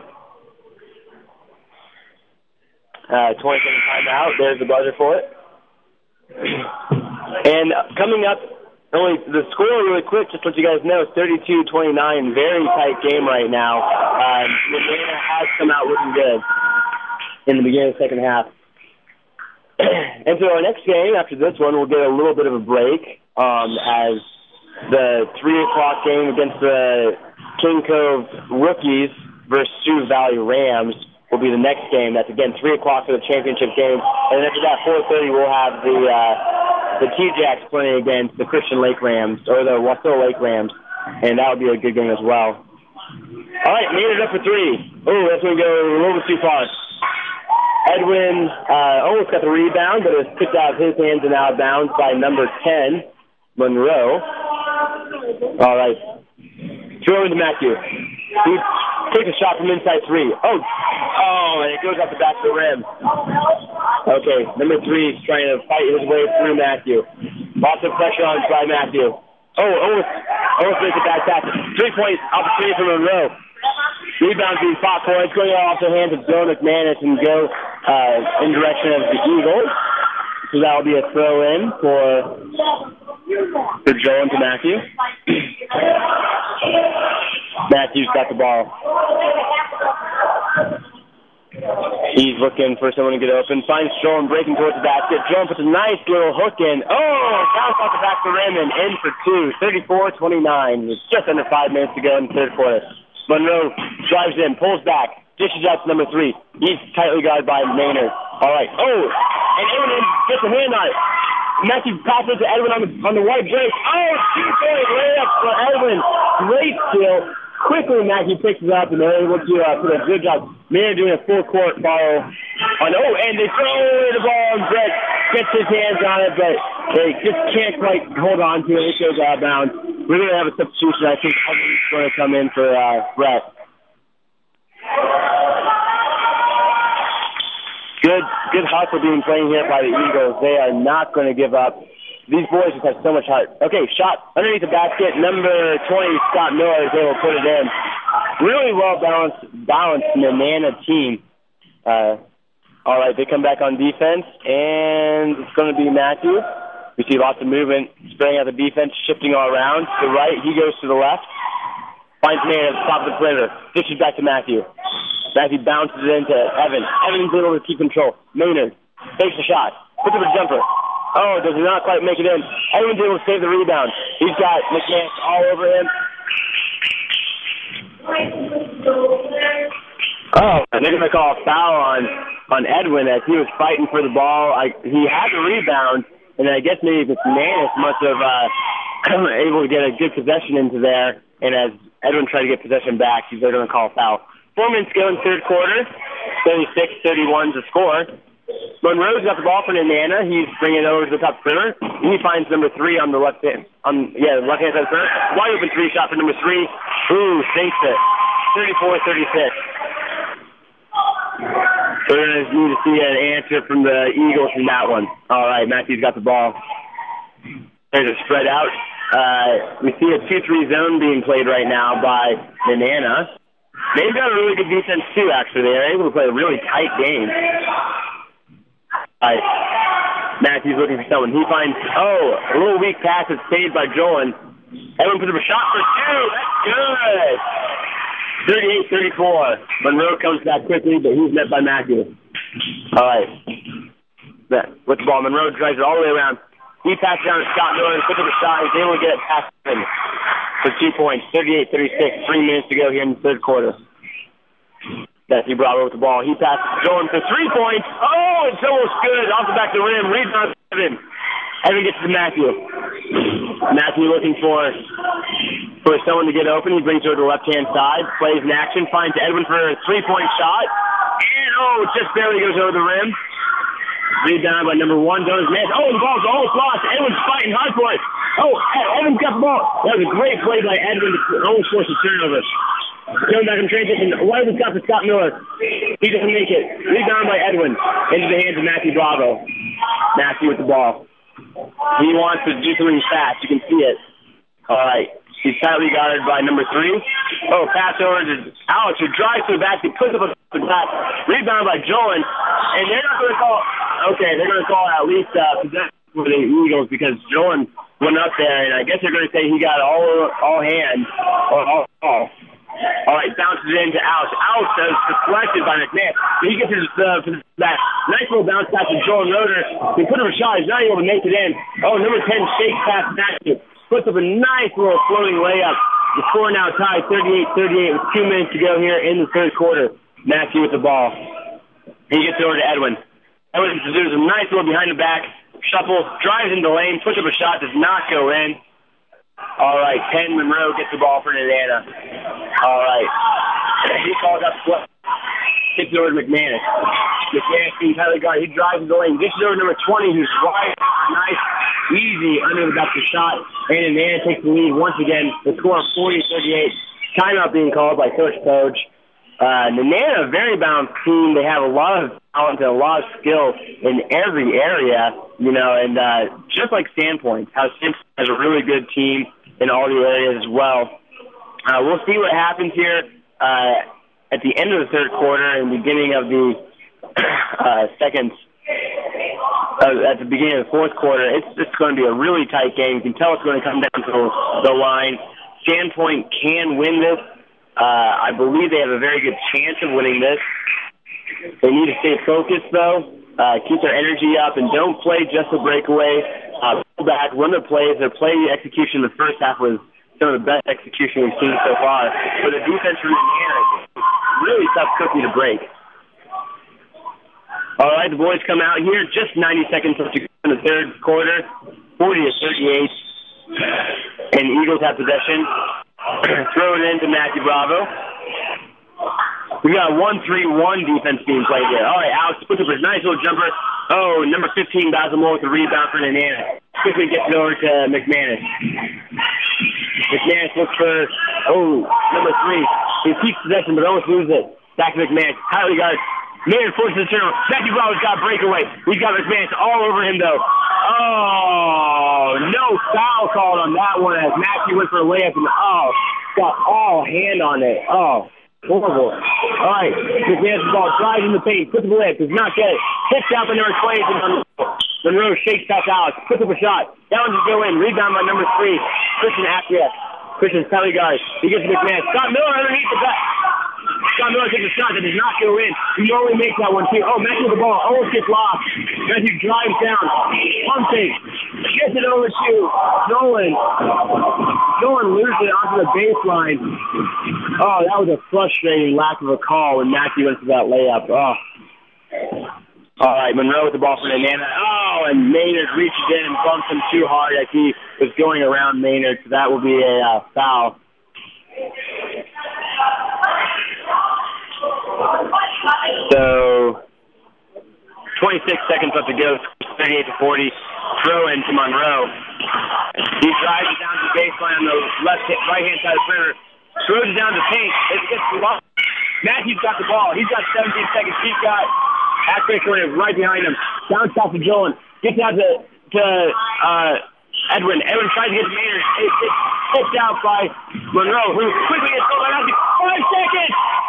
Uh, twenty-second timeout. There's the buzzer for it. And coming up, only the score really quick, just to let you guys know, thirty-two twenty-nine, very tight game right now. Um, Atlanta has come out looking good in the beginning of the second half. And so our next game, after this one, we'll get a little bit of a break um, as the three o'clock game against the King Cove Rookies versus Sioux Valley Rams will be the next game. That's, again, three o'clock for the championship game. And then after that, four thirty, we'll have the uh, the T-Jacks playing against the Christian Lake Rams, or the Wasilla Lake Rams, and that would be a good game as well. All right, made it up for three. Oh, that's going to go a little bit too far. Edwin uh, almost got the rebound, but it was picked out of his hands and out of bounds by number ten, Monroe. All right. Throw into Matthew. He takes a shot from inside three. Oh, oh, and it goes off the back of the rim. Okay, number three is trying to fight his way through Matthew. Lots of pressure on by Matthew. Oh, almost, almost makes it back back. Three-point opportunity for Monroe. Rebound being fought for. It's going off the hands of Joe McManus and go uh, in direction of the Eagles. So that will be a throw-in for, for Joe into Matthew. Matthew's got the ball. He's looking for someone to get open. Finds Joan breaking towards the basket. Joan puts a nice little hook in. Oh, bounce off the back of the rim and in for two. thirty-four twenty-nine. It's just under five minutes to go in the third quarter. Monroe drives in, pulls back, dishes out to number three. He's tightly guarded by Maynard. All right. Oh, and Edwin gets a hand on it. Matthew passes to Edwin on the on the white break. Oh, two-point layup for Edwin. Great steal. Quickly, Matthew picks it up, and they're able to uh, put a good job. Maynard doing a full-court follow. On, oh, and they throw the ball, and Brett gets his hands on it, but they just can't quite hold on to it. It goes out of bounds. We're going to have a substitution. I think Hubbard's going to come in for uh, Brett. Good, good hustle being playing here by the Eagles. They are not going to give up. These boys just have so much heart. Okay, shot underneath the basket. Number twenty, Scott Miller, is able to put it in. Really well balanced, balanced Manana team. Uh, all right, they come back on defense, and it's going to be Matthew. We see lots of movement, spreading out the defense, shifting all around. To the right, he goes to the left. Finds Maynard at the top of the perimeter. Dishes back to Matthew. Matthew bounces it into Evan. Evan's able to keep control. Maynard takes the shot. Puts up a jumper. Oh, does not quite make it in. Evan's able to save the rebound. He's got McManus all over him. Oh, and they're going to call a foul on, on Edwin as he was fighting for the ball. I, he had the rebound, and I guess maybe McManus must have uh, able to get a good possession into there. And as Edwin tried to get possession back, he's going to call a foul. Four minutes go in the third quarter. thirty-six thirty-one to score. Monroe's got the ball for Nana. He's bringing it over to the top perimeter. He finds number three on the left hand. On yeah, the left hand side of the perimeter. Wide open three shot for number three. Ooh, sinks it. thirty-four thirty-six. We're going to need to see an answer from the Eagles from that one. All right, Matthew's got the ball. There's a spread out. Uh, we see a two three zone being played right now by Nana. They've got a really good defense, too, actually. They're able to play a really tight game. All right. Matthews looking for someone. He finds, oh, a little weak pass that's saved by Jolan. Edwin puts up a shot for two. That's good. thirty-eight thirty-four. Monroe comes back quickly, but he's met by Matthews. All right. With the ball, Monroe drives it all the way around. He passes down to Scott Miller and puts up a shot. He's able to get it past him for two points. thirty-eight thirty-six. Three minutes to go here in the third quarter. Matthew Bravo with the ball. He passes to Jolan for three points. Oh, it's almost good. Off the back of the rim. Rebound Evan. Evan gets to Matthew. Matthew looking for for someone to get open. He brings her to the left-hand side. Plays in action. Finds Edwin for a three-point shot. And, oh, just barely goes over the rim. Rebound by number one. Jonas Mance. Oh, the ball's almost lost. Edwin's fighting hard for it. Oh, Edwin's got the ball. That was a great play by Edwin to almost force a turnover. Going back in transition. Edwin's got for Scott Miller. He doesn't make it. Rebound by Edwin. Into the hands of Matthew Bravo. Matthew with the ball. He wants to do something fast. You can see it. All right. He's tightly guarded by number three. Oh, pass over to Alex, who drives to the basket, puts up a pass. Rebound by Jolan. And they're not going to call, okay, they're going to call at least uh, possession for the Eagles because Jolan went up there, and I guess they're going to say he got all all hands or all all. All right, bounces it into Alex. Alex is deflected by McMahon. He gets his, uh, that nice little bounce pass to Jolan Roeder. He put up a shot. He's not able to make it in. Oh, number ten shakes past Matthew. Puts up a nice little floating layup. The score now tied thirty-eight thirty-eight with two minutes to go here in the third quarter. Matthew with the ball. He gets over to Edwin. Edwin does a nice little behind the back shuffle, drives into the lane, puts up a shot, does not go in. All right, Penn Monroe gets the ball for Indiana. All right. He calls up split. Gets it over to McManus. McManus being tightly guarded. He drives the lane. Gets it over to number twenty, who's wide, nice, easy under the basket shot. And Indiana takes the lead once again. The score of forty thirty-eight. Timeout being called by Coach Poge. Uh, Indiana, a very balanced team. They have a lot of talent and a lot of skill in every area, you know, and uh, just like Sandpoint, how Sandpoint has a really good team in all the areas as well. Uh, we'll see what happens here uh, at the end of the third quarter and beginning of the uh, second, uh, at the beginning of the fourth quarter. It's just going to be a really tight game. You can tell it's going to come down to the line. Sandpoint can win this. Uh, I believe they have a very good chance of winning this. They need to stay focused, though, uh, keep their energy up, and don't play just a breakaway. Uh, pull back, run their plays. Their play execution in the first half was some of the best execution we've seen so far. But the defense from Indiana is really tough cookie to break. All right, the boys come out here. Just ninety seconds left to go in the third quarter, forty to thirty-eight, and the Eagles have possession. Throw it into Matthew Bravo. We got a one three one defense being played here. All right, Alex puts up a nice little jumper. Oh, number fifteen, Basilmore with the rebound for Indiana. Quickly gets it over to McManus. McManus looks for, oh, number three. He keeps possession but almost loses it. Back to McManus. Highly guarded. Maynard forces the turnover. Matthew Bravo's got a breakaway. He's got McManus all over him, though. Oh, no foul called on that one as Matthew went for a layup and, oh, got all hand on it. Oh, horrible. All right, McManus' ball drives in the paint, puts up a layup, does not get it. Hits out by number twenty. Monroe shakes past Alex, puts up a shot. That one just go in. Rebound by number three, Christian Acquiesce. Christian's tightly guarded. He gets to McManus. Scott Miller underneath the back. Scott Miller takes a shot that does not go in. He normally makes that one, too. Oh, Matthew with the ball almost gets lost. Matthew drives down. Pump fake. Gets it over to Nolan. Nolan loses it onto the baseline. Oh, that was a frustrating lack of a call when Matthew went for that layup. Oh. All right, Monroe with the ball for Indiana. Oh, and Maynard reaches in and bumps him too hard as he was going around Maynard, so that will be a uh, foul. So, twenty-six seconds left to go, thirty-eight to forty. Throw into Monroe. He drives it down to the baseline on the left, right-hand side of the perimeter. Throws it down to the paint. It gets lost. Matthew's got the ball. He's got seventeen seconds. He's got Acquiesce right behind him. Down south to Jolan. Gets out to, to uh, Edwin. Edwin tries to get to Maynard. It's hit out by Monroe, who quickly gets over. Five seconds.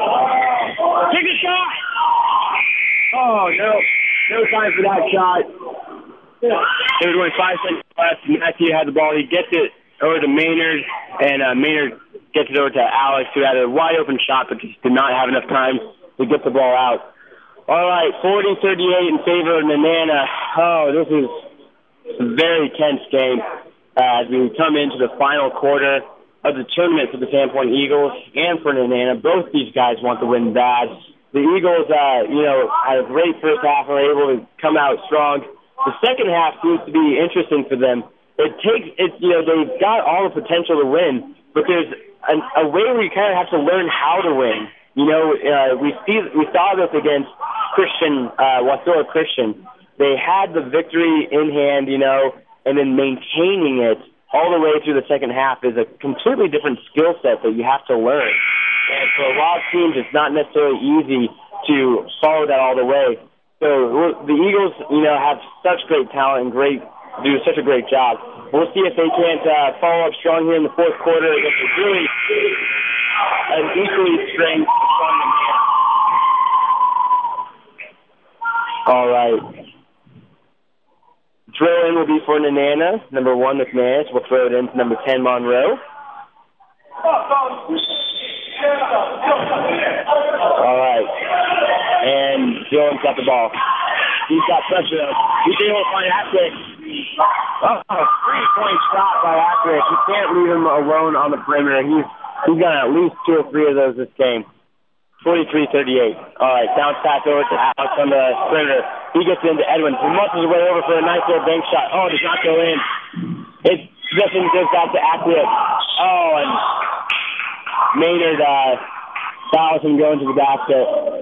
Take a shot! Oh, no. No time for that shot. There was only five seconds left. Matthew had the ball. He gets it over to Maynard, and uh, Maynard gets it over to Alex, who had a wide-open shot, but just did not have enough time to get the ball out. All right, forty thirty-eight in favor of Nenana. Oh, this is a very tense game uh, as we come into the final quarter of the tournament for the Sandpoint Eagles and for Nenana. Both these guys want to win bad. The Eagles, uh, you know, had a great first half, were able to come out strong. The second half seems to be interesting for them. It takes, it, you know, they've got all the potential to win, but there's a, a way where you kind of have to learn how to win. You know, uh, we see, we saw this against Christian, uh, Wasilla Christian. They had the victory in hand, you know, and then maintaining it all the way through the second half is a completely different skill set that you have to learn. And for a lot of teams, it's not necessarily easy to follow that all the way. So the Eagles, you know, have such great talent and great do such a great job. We'll see if they can't uh, follow up strong here in the fourth quarter against a really an equally strong strong. All right. Drill in will be for Nenana. Number one, McManus. We'll throw it in to number ten, Monroe. All right. And Dylan's got the ball. He's got pressure. He's able to find Ackwick. Oh, three-point shot by Ackwick. You can't leave him alone on the perimeter. He's he's got at least two or three of those this game. forty-three thirty-eight. All right, bounce pass over to Alex on the perimeter. He gets into Edwin. He muscles his way over for a nice little bank shot. Oh, does not go in. It just goes back to Ackwick. Oh, and Maynard uh, fouls him going to the basket.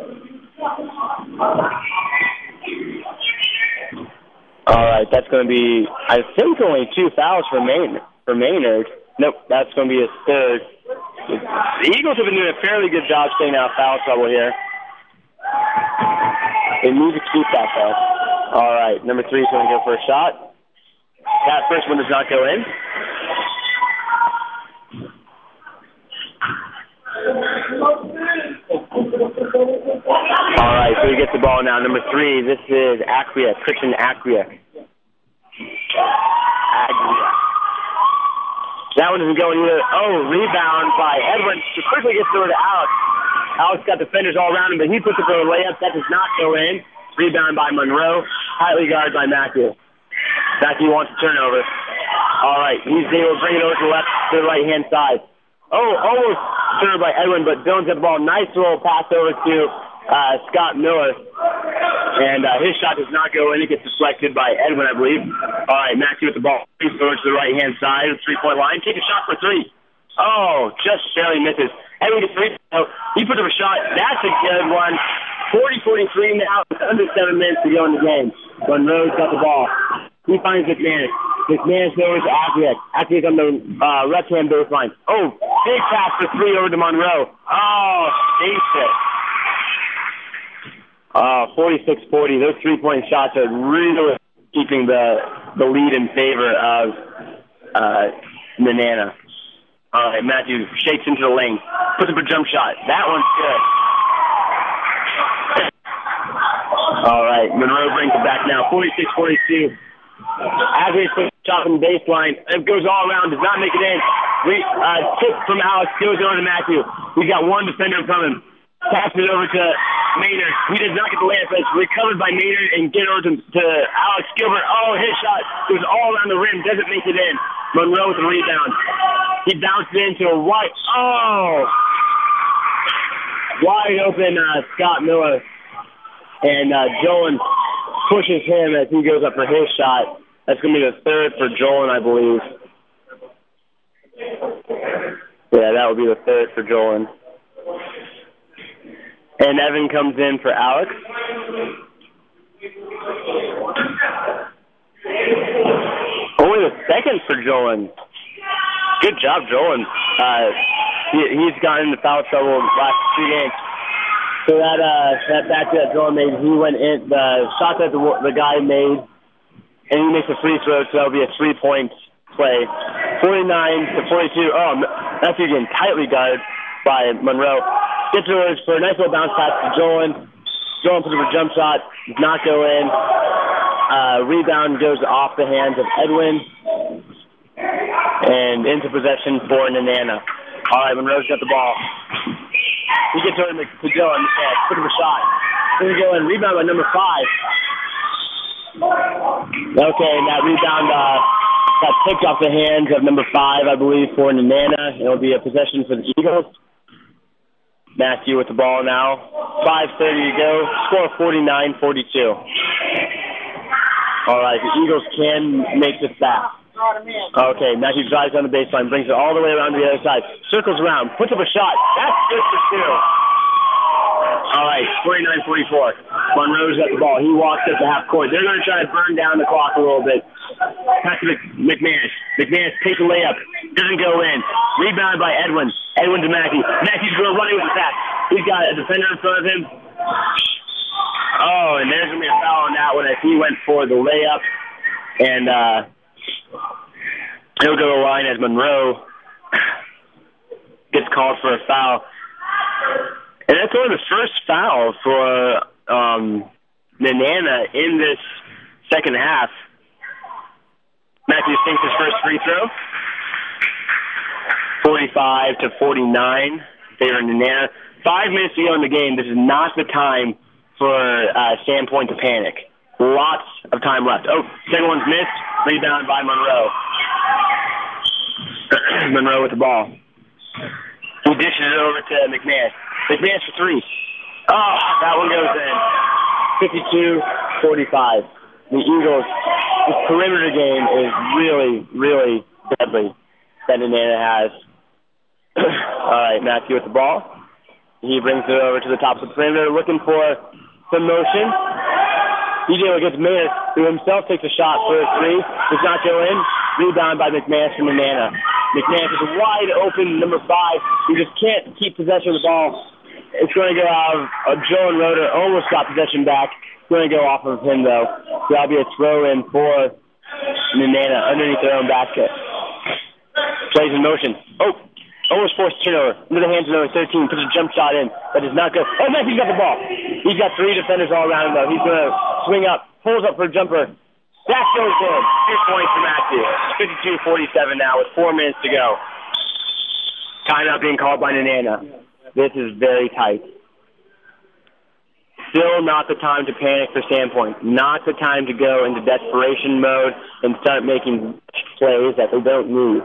All right, that's going to be, I think, only two fouls for Maynard. For Maynard. Nope, that's going to be his third. The Eagles have been doing a fairly good job staying out of foul trouble here. They need to keep that, though. All right, number three is going to go for a shot. That first one does not go in. All right, so he gets the ball now. Number three, this is Ackwick, Christian Ackwick. Ackwick. That one doesn't go either. Oh, rebound by Edwin. He quickly gets over to Alex. Alex got defenders all around him, but he puts it for a layup. That does not go in. Rebound by Monroe. Tightly guarded by Matthew. Matthew wants a turnover. All right, he's able to bring it over to the left, to the right-hand side. Oh, almost turned by Edwin, but Dylan's got the ball. Nice little pass over to uh, Scott Miller. And uh, his shot does not go in. It gets deflected by Edwin, I believe. All right, Matthew with the ball. He's over to the right-hand side of the three-point line. Take a shot for three. Oh, just barely misses. Edwin gets three. Oh, he puts up a shot. That's a good one. forty forty-three now. Under seven minutes to go in the game. Monroe's got the ball. He finds McManus. McManus goes to Ackwick. Ackwick on the uh, left-hand baseline. Oh, big pass for three over to Monroe. Oh, ace it. Uh, forty-six forty. Those three-point shots are really keeping the the lead in favor of uh, Nenana. All right, Matthew shakes into the lane. Puts up a jump shot. That one's good. All right, Monroe brings it back now. forty-six forty-two. Ackwick puts a shot from the baseline. It goes all around. Does not make it in. We, uh, tip from Alex. Goes over to Matthew. He's got one defender coming. Passes it over to Maynard. He does not get the layup. It's recovered by Maynard and get over to, to Alex Gilbert. Oh, his shot goes all around the rim. Doesn't make it in. Monroe with the rebound. He bounced it into a wide. Oh! Wide open uh, Scott Miller. And uh, Jolan pushes him as he goes up for his shot. That's going to be the third for Jolan, I believe. Yeah, that would be the third for Jolan. And Evan comes in for Alex. Only the second for Jolan. Good job, Jolan. Uh, he, he's gotten into foul trouble the last two games. So that uh, that back that Jolan made, he went in, the shot that the, the guy made, and he makes a free throw, so that'll be a three-point play. forty-nine to forty-two. Oh, that's again tightly guarded by Monroe. Gets it for a nice little bounce pass to Jolan. Jolan puts up a jump shot. Does not go in. Uh, rebound goes off the hands of Edwin. And into possession for Nenana. All right, Monroe's got the ball. He gets over to Jolan. Yeah, puts up a shot. Here we go, and rebound by number five. Okay, and that rebound uh, got picked off the hands of number five, I believe, for Nenana. It'll be a possession for the Eagles. Matthew with the ball now. five thirty to go. Score forty-nine forty-two. All right, the Eagles can make this back. Okay, Matthew drives down the baseline, brings it all the way around to the other side. Circles around, puts up a shot. That's good for two. All right, forty-nine forty-four. Monroe's got the ball. He walks up to half court. They're going to try to burn down the clock a little bit. Pass to McManus. McManus takes a layup. Doesn't go in. Rebounded by Edwin. Edwin to Matthew. Matthew's going to run in with the pass. He's got a defender in front of him. Oh, and there's going to be a foul on that one as he went for the layup. And uh, he'll go to the line as Monroe gets called for a foul. And that's only the first foul for um, Nenana in this second half. Matthew sinks his first free throw. forty-five to forty-nine. Favor Nenana. Five minutes to go in the game. This is not the time for uh, Sandpoint to panic. Lots of time left. Oh, second one's missed. Rebound by Monroe. Monroe with the ball. He dishes it over to McManus. McManus for three. Oh, that one goes in. fifty-two forty-five. The Eagles, this perimeter game is really, really deadly that Nenana has. All right, Matthew with the ball. He brings it over to the top of the perimeter, looking for some motion. D J against Manus, who himself takes a shot for a three. Does not go in. Rebound by McManus from Nenana. McManus is wide open, number five. He just can't keep possession of the ball. It's going to go out of uh, Jolan Roeder. Almost got possession back. It's going to go off of him, though. So that'll be a throw-in for Nenana underneath their own basket. Plays in motion. Oh, almost forced turnover. Into the hands of number thirteen. Puts a jump shot in. That does not go. Oh, Matthew's got the ball. He's got three defenders all around him, though. He's going to swing up. Pulls up for a jumper. That goes in. Two points for Matthew. fifty-two forty-seven now with four minutes to go. Timeout being called by Nenana. This is very tight. Still not the time to panic for Sandpoint. Not the time to go into desperation mode and start making plays that they don't need.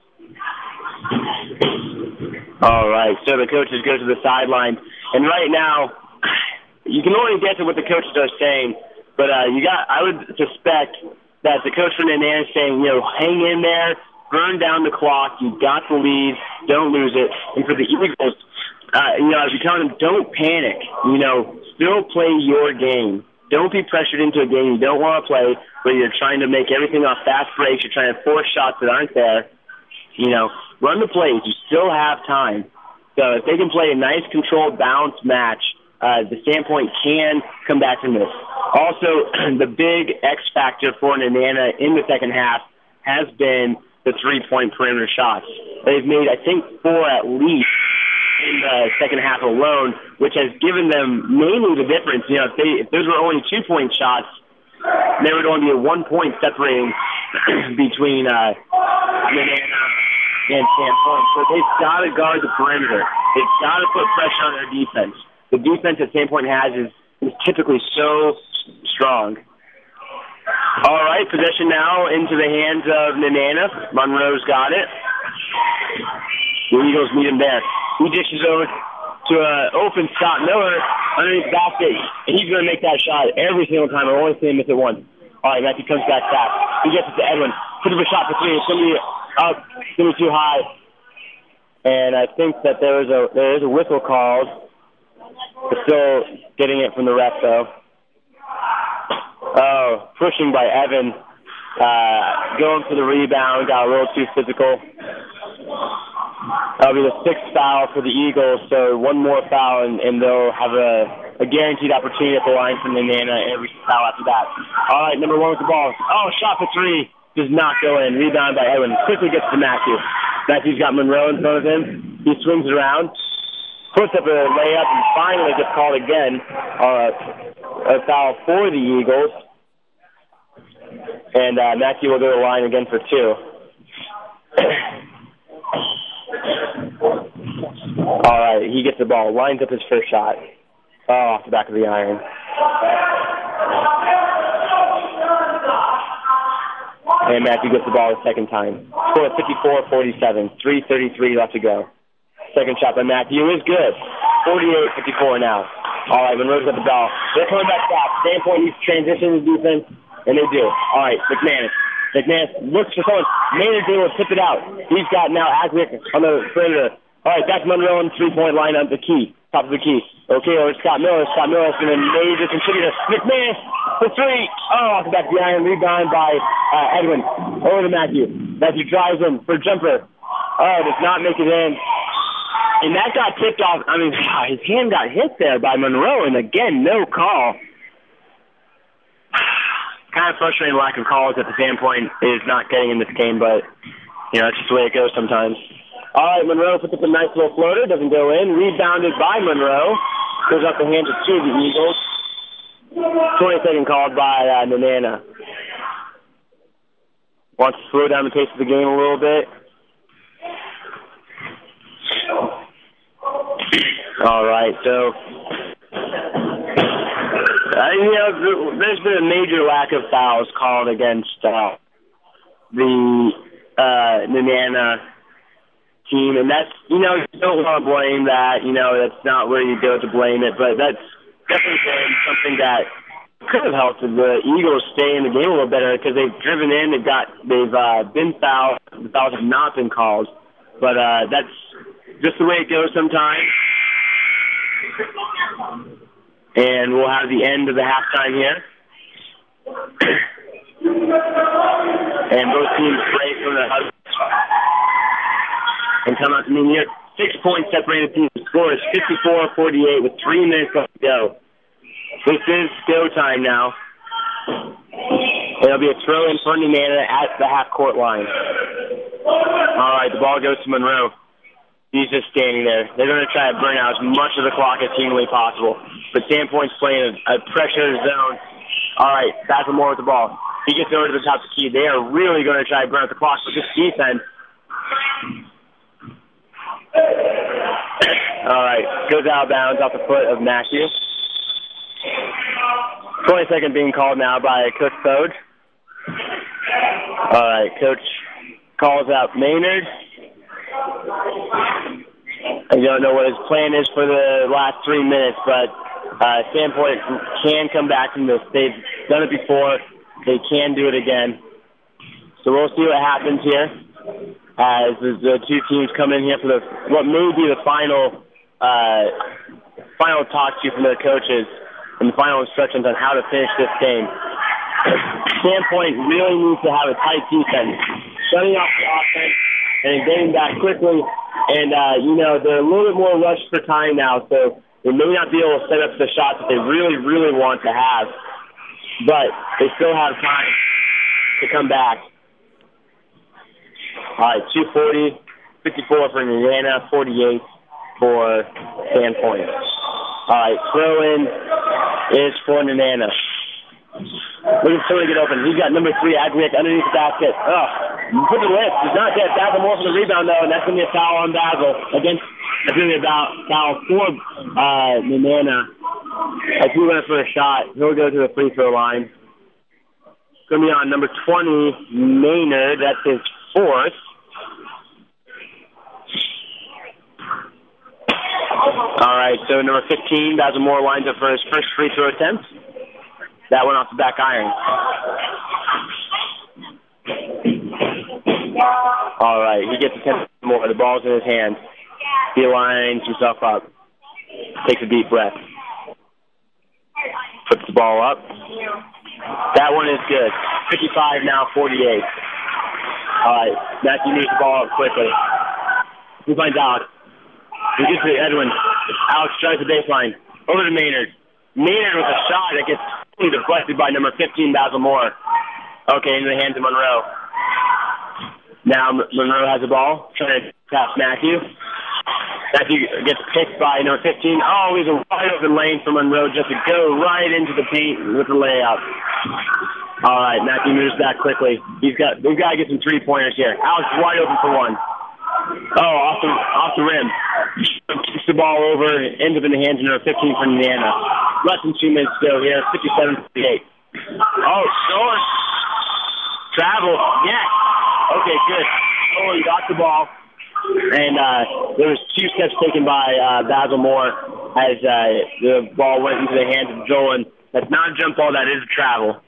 All right, so the coaches go to the sideline. And right now, you can only guess at what the coaches are saying, but uh, you got. I would suspect that the coach for Nenana is saying, you know, hang in there, burn down the clock, you got the lead, don't lose it. And for the Eagles, uh, you know, as you tell them, don't panic. You know, still play your game. Don't be pressured into a game you don't want to play, where you're trying to make everything off fast breaks, you're trying to force shots that aren't there. You know, run the plays. You still have time. So if they can play a nice, controlled, balanced match, uh, the Sandpoint can come back from this. Also, the big X factor for Nenana in the second half has been the three-point perimeter shots. They've made, I think, four at least in the second half alone, which has given them mainly the difference. You know, if, they, if those were only two-point shots, there would only be a one-point separating between uh, Nenana and Sandpoint. So they've got to guard the perimeter. They've got to put pressure on their defense. The defense that Sandpoint has is, is typically so strong. All right, possession now into the hands of Nenana. Monroe's got it. The Eagles meet him there. He dishes over to an open Scott Miller underneath the basket. And he's going to make that shot every single time. I've only seen him miss it once. All right, Matthew comes back fast. He gets it to Edwin. Puts up a shot for three. It's going to be up. It's going to be too high. And I think that there is a there is a whistle called. We're still getting it from the ref, though. Oh, pushing by Evan. Uh, going for the rebound. Got a little too physical. That'll be the sixth foul for the Eagles, so one more foul, and, and they'll have a, a guaranteed opportunity at the line for Nenana every foul after that. All right, number one with the ball. Oh, shot for three. Does not go in. Rebound by Edwin. Quickly gets to Matthew. Matthew's got Monroe in front of him. He swings it around. puts up a layup and finally gets called again. Uh, a foul for the Eagles. And uh, Matthew will go to the line again for two. All right, he gets the ball, lines up his first shot. Oh, off the back of the iron. And Matthew gets the ball a second time. Score fifty-four forty-seven, three thirty-three left to go. Second shot by Matthew is good. forty-eight fifty-four now. All right, Monroe's got the ball. They're coming back fast. Standpoint needs to transition to defense, and they do. All right, McManus. McManus looks for someone. Maynard's able to tip it out. He's got now Agwick on the perimeter. All right, that's Monroe on the three-point line on the key. Top of the key. Okay, over Scott Miller. Scott Miller's been a major contributor. McManus for three. Oh, off the back of the iron. Rebound by uh, Edwin. Over to Matthew. Matthew drives him for a jumper. Oh, does not make it in. And that got tipped off. I mean, his hand got hit there by Monroe, and again, no call. Kind of frustrating lack of calls at the standpoint is not getting in this game, but, you know, it's just the way it goes sometimes. All right, Monroe puts up a nice little floater, doesn't go in. Rebounded by Monroe. Goes off the hands of two of the Eagles. twenty-second called by uh, Nenana. Wants to slow down the pace of the game a little bit. All right, so, uh, you know, there's been a major lack of fouls called against uh, the uh, Nenana team, and that's, you know, you don't want to blame that. You know, that's not where you go to blame it, but that's definitely been something that could have helped the Eagles stay in the game a little better because they've driven in, they've got, they've uh, been fouled, the fouls have not been called, but uh, that's just the way it goes sometimes. And we'll have the end of the halftime here. And both teams break from the hug and come out to me here. Six-point separated team. The score is fifty-four forty-eight with three minutes left to go. This is go time now. It'll be a throw in for Nenana at the half-court line. All right, the ball goes to Monroe. He's just standing there. They're going to try to burn out as much of the clock as humanly possible. But Sandpoint's playing a, a pressure zone. All right, Basilmore with the ball. He gets over to the top of the key. They are really going to try to burn out the clock with this defense. All right, goes out of bounds off the foot of Matthew. twenty-second being called now by Coach Bode. All right, Coach calls out Maynard. I don't know what his plan is for the last three minutes, but uh, Sandpoint can come back from this. They've done it before. They can do it again. So we'll see what happens here as the two teams come in here for the what may be the final uh, final talk to from their coaches and the final instructions on how to finish this game. Sandpoint really needs to have a tight defense, shutting off the offense and getting back quickly. And, uh, you know, they're a little bit more rushed for time now, so they may not be able to set up the shots that they really, really want to have. But they still have time to come back. All right, two forty, fifty-four for Nenana, forty-eight for Sandpoint. All right, throw in is for Nenana. Looking for to get open. He's got number three, Agwick, underneath the basket. Oh, put the lift. He's not dead. Basil more for the rebound, though, and that's going to be a foul on Basil. Against, that's going to be about foul for uh, Nenana. As he went for a shot, he'll go to the free throw line. It's going to be on number twenty, Maynard. That's his fourth. All right, so number fifteen, Basil Moore lines up for his first free throw attempt. That went off the back iron. All right, he gets a ten more. The ball's in his hand. He lines himself up. Takes a deep breath. Puts the ball up. That one is good. fifty-five now, forty-eight. All right, Matthew needs the ball up quickly. He finds Alex. He gets to Edwin. Alex drives the baseline. Over to Maynard. Maynard with a shot that gets deflected by number fifteen, Basil Moore. Okay, into the hands of Monroe. Now Monroe has the ball, trying to pass Matthew. Matthew gets picked by number fifteen. Oh, he's a wide open lane for Monroe just to go right into the paint with the layup. All right, Matthew moves back quickly. He's got, we've got to get some three-pointers here. Alex wide open for one. Oh, off the off the rim. Kicks the ball over, ends up in the hands of number fifteen from Indiana. Less than two minutes to go here, fifty-seven fifty-eight. Oh, short. Travel. Yes. Okay, good. Oh, he got the ball. And uh, there was two steps taken by uh, Basil Moore as uh, the ball went into the hands of Jolan. That's not a jump ball, that is a travel.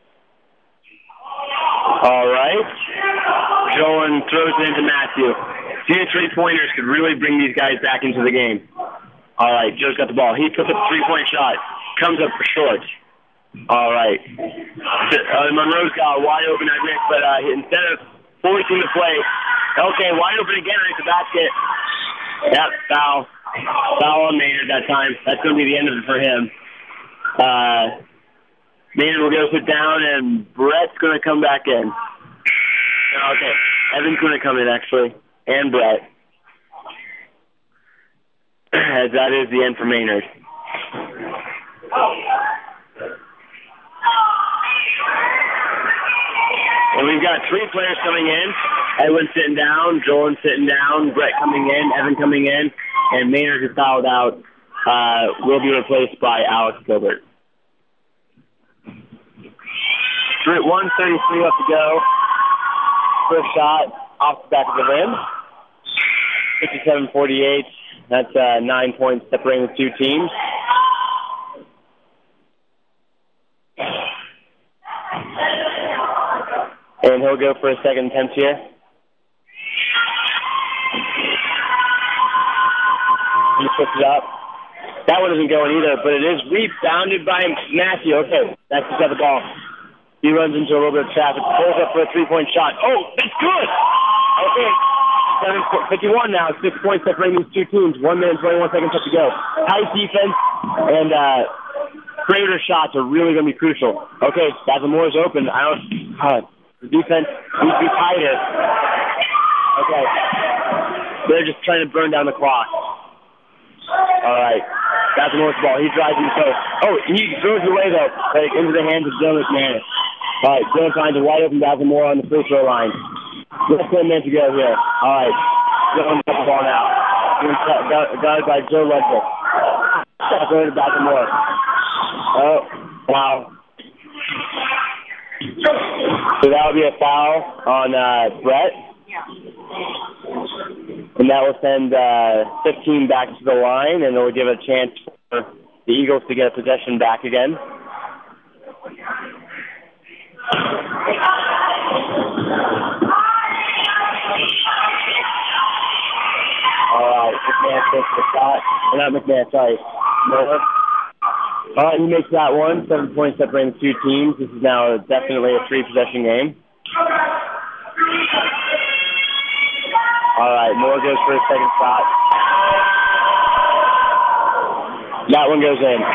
All right. Jolan throws it into Matthew. Two three-pointers could really bring these guys back into the game. All right, Joe's got the ball. He puts up a three-point shot. Comes up for short. All right. Uh, Monroe's got a wide open admit, but uh, instead of forcing the play, okay, wide open again underneath the basket. Yep, foul. Foul on Maynard that time. That's going to be the end of it for him. Uh, Maynard will go sit down, and Brett's going to come back in. Okay, Evan's going to come in, actually, and Brett. As that is the end for Maynard. And we've got three players coming in. Edwin sitting down, Jolan sitting down, Brett coming in, Evan coming in, and Maynard, who fouled out, uh, will be replaced by Alex Gilbert. one thirty-three left to go. First shot off the back of the rim. fifty-seven forty-eight. That's uh, nine points separating the two teams. And he'll go for a second attempt here. He puts it up. That one isn't going either, but it is rebounded by Matthew. Okay, that's just got the ball. He runs into a little bit of traffic, pulls up for a three-point shot. Oh, that's good! Okay, seven fifty-one now. Six points separating these two teams. One minute and twenty-one seconds left to go. Tight defense, and uh, greater shots are really going to be crucial. Okay, Basil Moore's open. I don't... Uh, the defense needs to be tighter. Okay. They're just trying to burn down the clock. All right. Basil Moore's ball. He drives in the post. Oh, he throws it away, though, like, into the hands of Dylan McManus. All right, Dylan finds a wide open Basil Moore on the free throw line. Less than a minute to go here. All right. Dylan got the ball now. Guarded by Joe Ludwig. Stop going to Basil Moore. Oh, wow. So that will be a foul on uh, Brett. And that will send uh, fifteen back to the line, and it will give a chance for the Eagles to get a possession back again. All right, McMahon takes the shot. Or not McMahon, sorry. Miller. All right, he makes that one. Seven points separating the two teams. This is now definitely a three-possession game. All right, Moore goes for a second shot. That one goes in.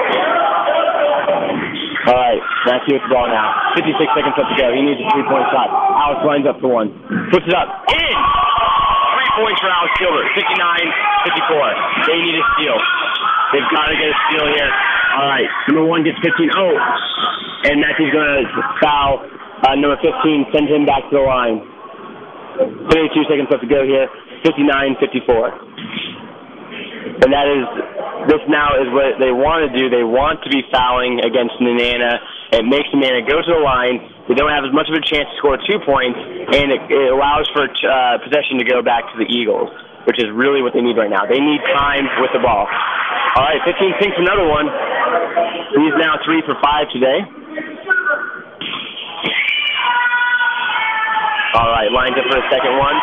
All right, Matthew with the ball now. fifty-six seconds left to go. He needs a three-point shot. Alex lines up for one. Puts it up. In! Three points for Alex Gilbert. fifty-nine fifty-four. They need a steal. They've got to get a steal here. All right, number one gets fifteen. Oh, and Matthew's going to foul uh, number fifteen, send him back to the line. thirty-two seconds left to go here, fifty-nine fifty-four. And that is, this now is what they want to do. They want to be fouling against Nenana. It makes Nenana go to the line. They don't have as much of a chance to score two points, and it, it allows for uh, possession to go back to the Eagles, which is really what they need right now. They need time with the ball. All right, fifteen sinks another one. He's now three for five today. All right, lines up for a second one.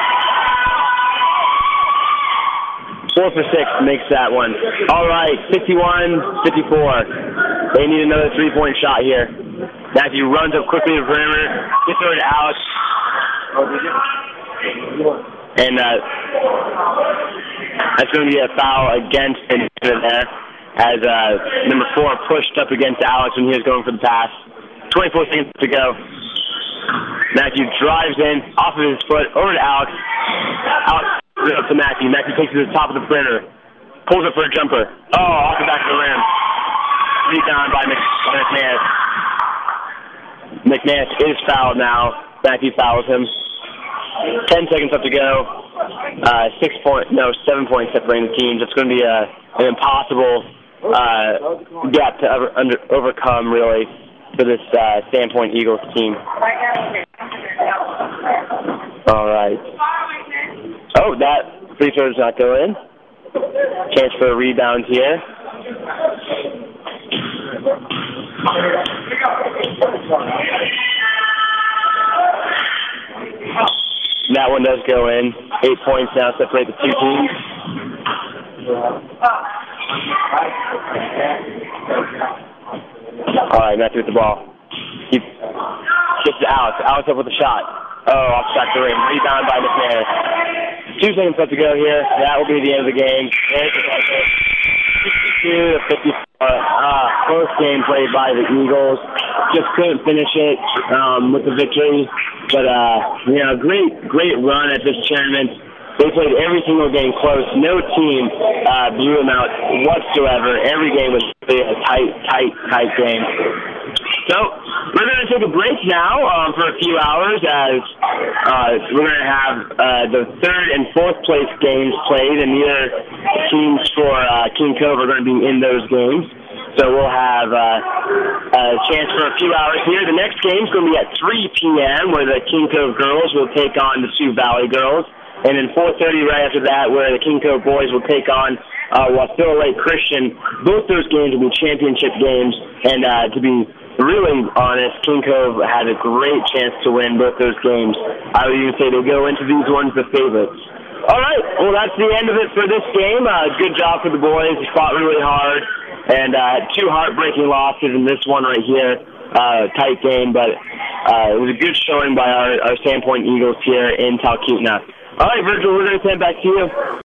Four for six makes that one. All right, fifty-one fifty-four. They need another three-point shot here. Matthew runs up quickly to the perimeter. Gets over to Alex. And uh, that's going to be a foul against him there, as uh, number four pushed up against Alex when he was going for the pass. twenty-four seconds to go. Matthew drives in, off of his foot, over to Alex. Alex It up to Mackey. Mackey takes it to the top of the perimeter. Pulls it for a jumper. Oh, off the back of the rim. Rebound by McManus. McManus is fouled now. Mackey fouls him. Ten seconds left to go. Uh, six point, no, seven points separating the teams. It's going to be a, an impossible uh, gap to over, under, overcome, really, for this uh, Sandpoint Eagles team. All right. Oh, that free throw does not go in. Chance for a rebound here. That one does go in. Eight points now separate the two teams. All right, Matthew with the ball. He gets to Alex. Alex up with a shot. Oh, off shot the rim. Rebound by McManus. Two seconds left to go here. That will be the end of the game. fifty-two to fifty-four. Uh, close game played by the Eagles. Just couldn't finish it um, with the victory. But, uh, you know, great, great run at this tournament. They played every single game close. No team uh, blew them out whatsoever. Every game was a tight, tight, tight game. So we're going to take a break now um, for a few hours as uh, we're going to have uh, the third and fourth place games played, and neither teams for uh, King Cove are going to be in those games. So we'll have uh, a chance for a few hours here. The next game is going to be at three p.m. where the King Cove girls will take on the Sioux Valley girls. And then four thirty right after that where the King Cove boys will take on uh, Wasilla Lake Christian. Both those games will be championship games. And uh, to be really honest, King Cove had a great chance to win both those games. I would even say they go into these ones the favorites. All right, well, that's the end of it for this game. Uh, good job for the boys. They fought really hard. And uh, two heartbreaking losses in this one right here. Uh, tight game, but uh, it was a good showing by our, our Sandpoint Eagles here in Talkeetna. All right, Virgil, we're going to send it back to you.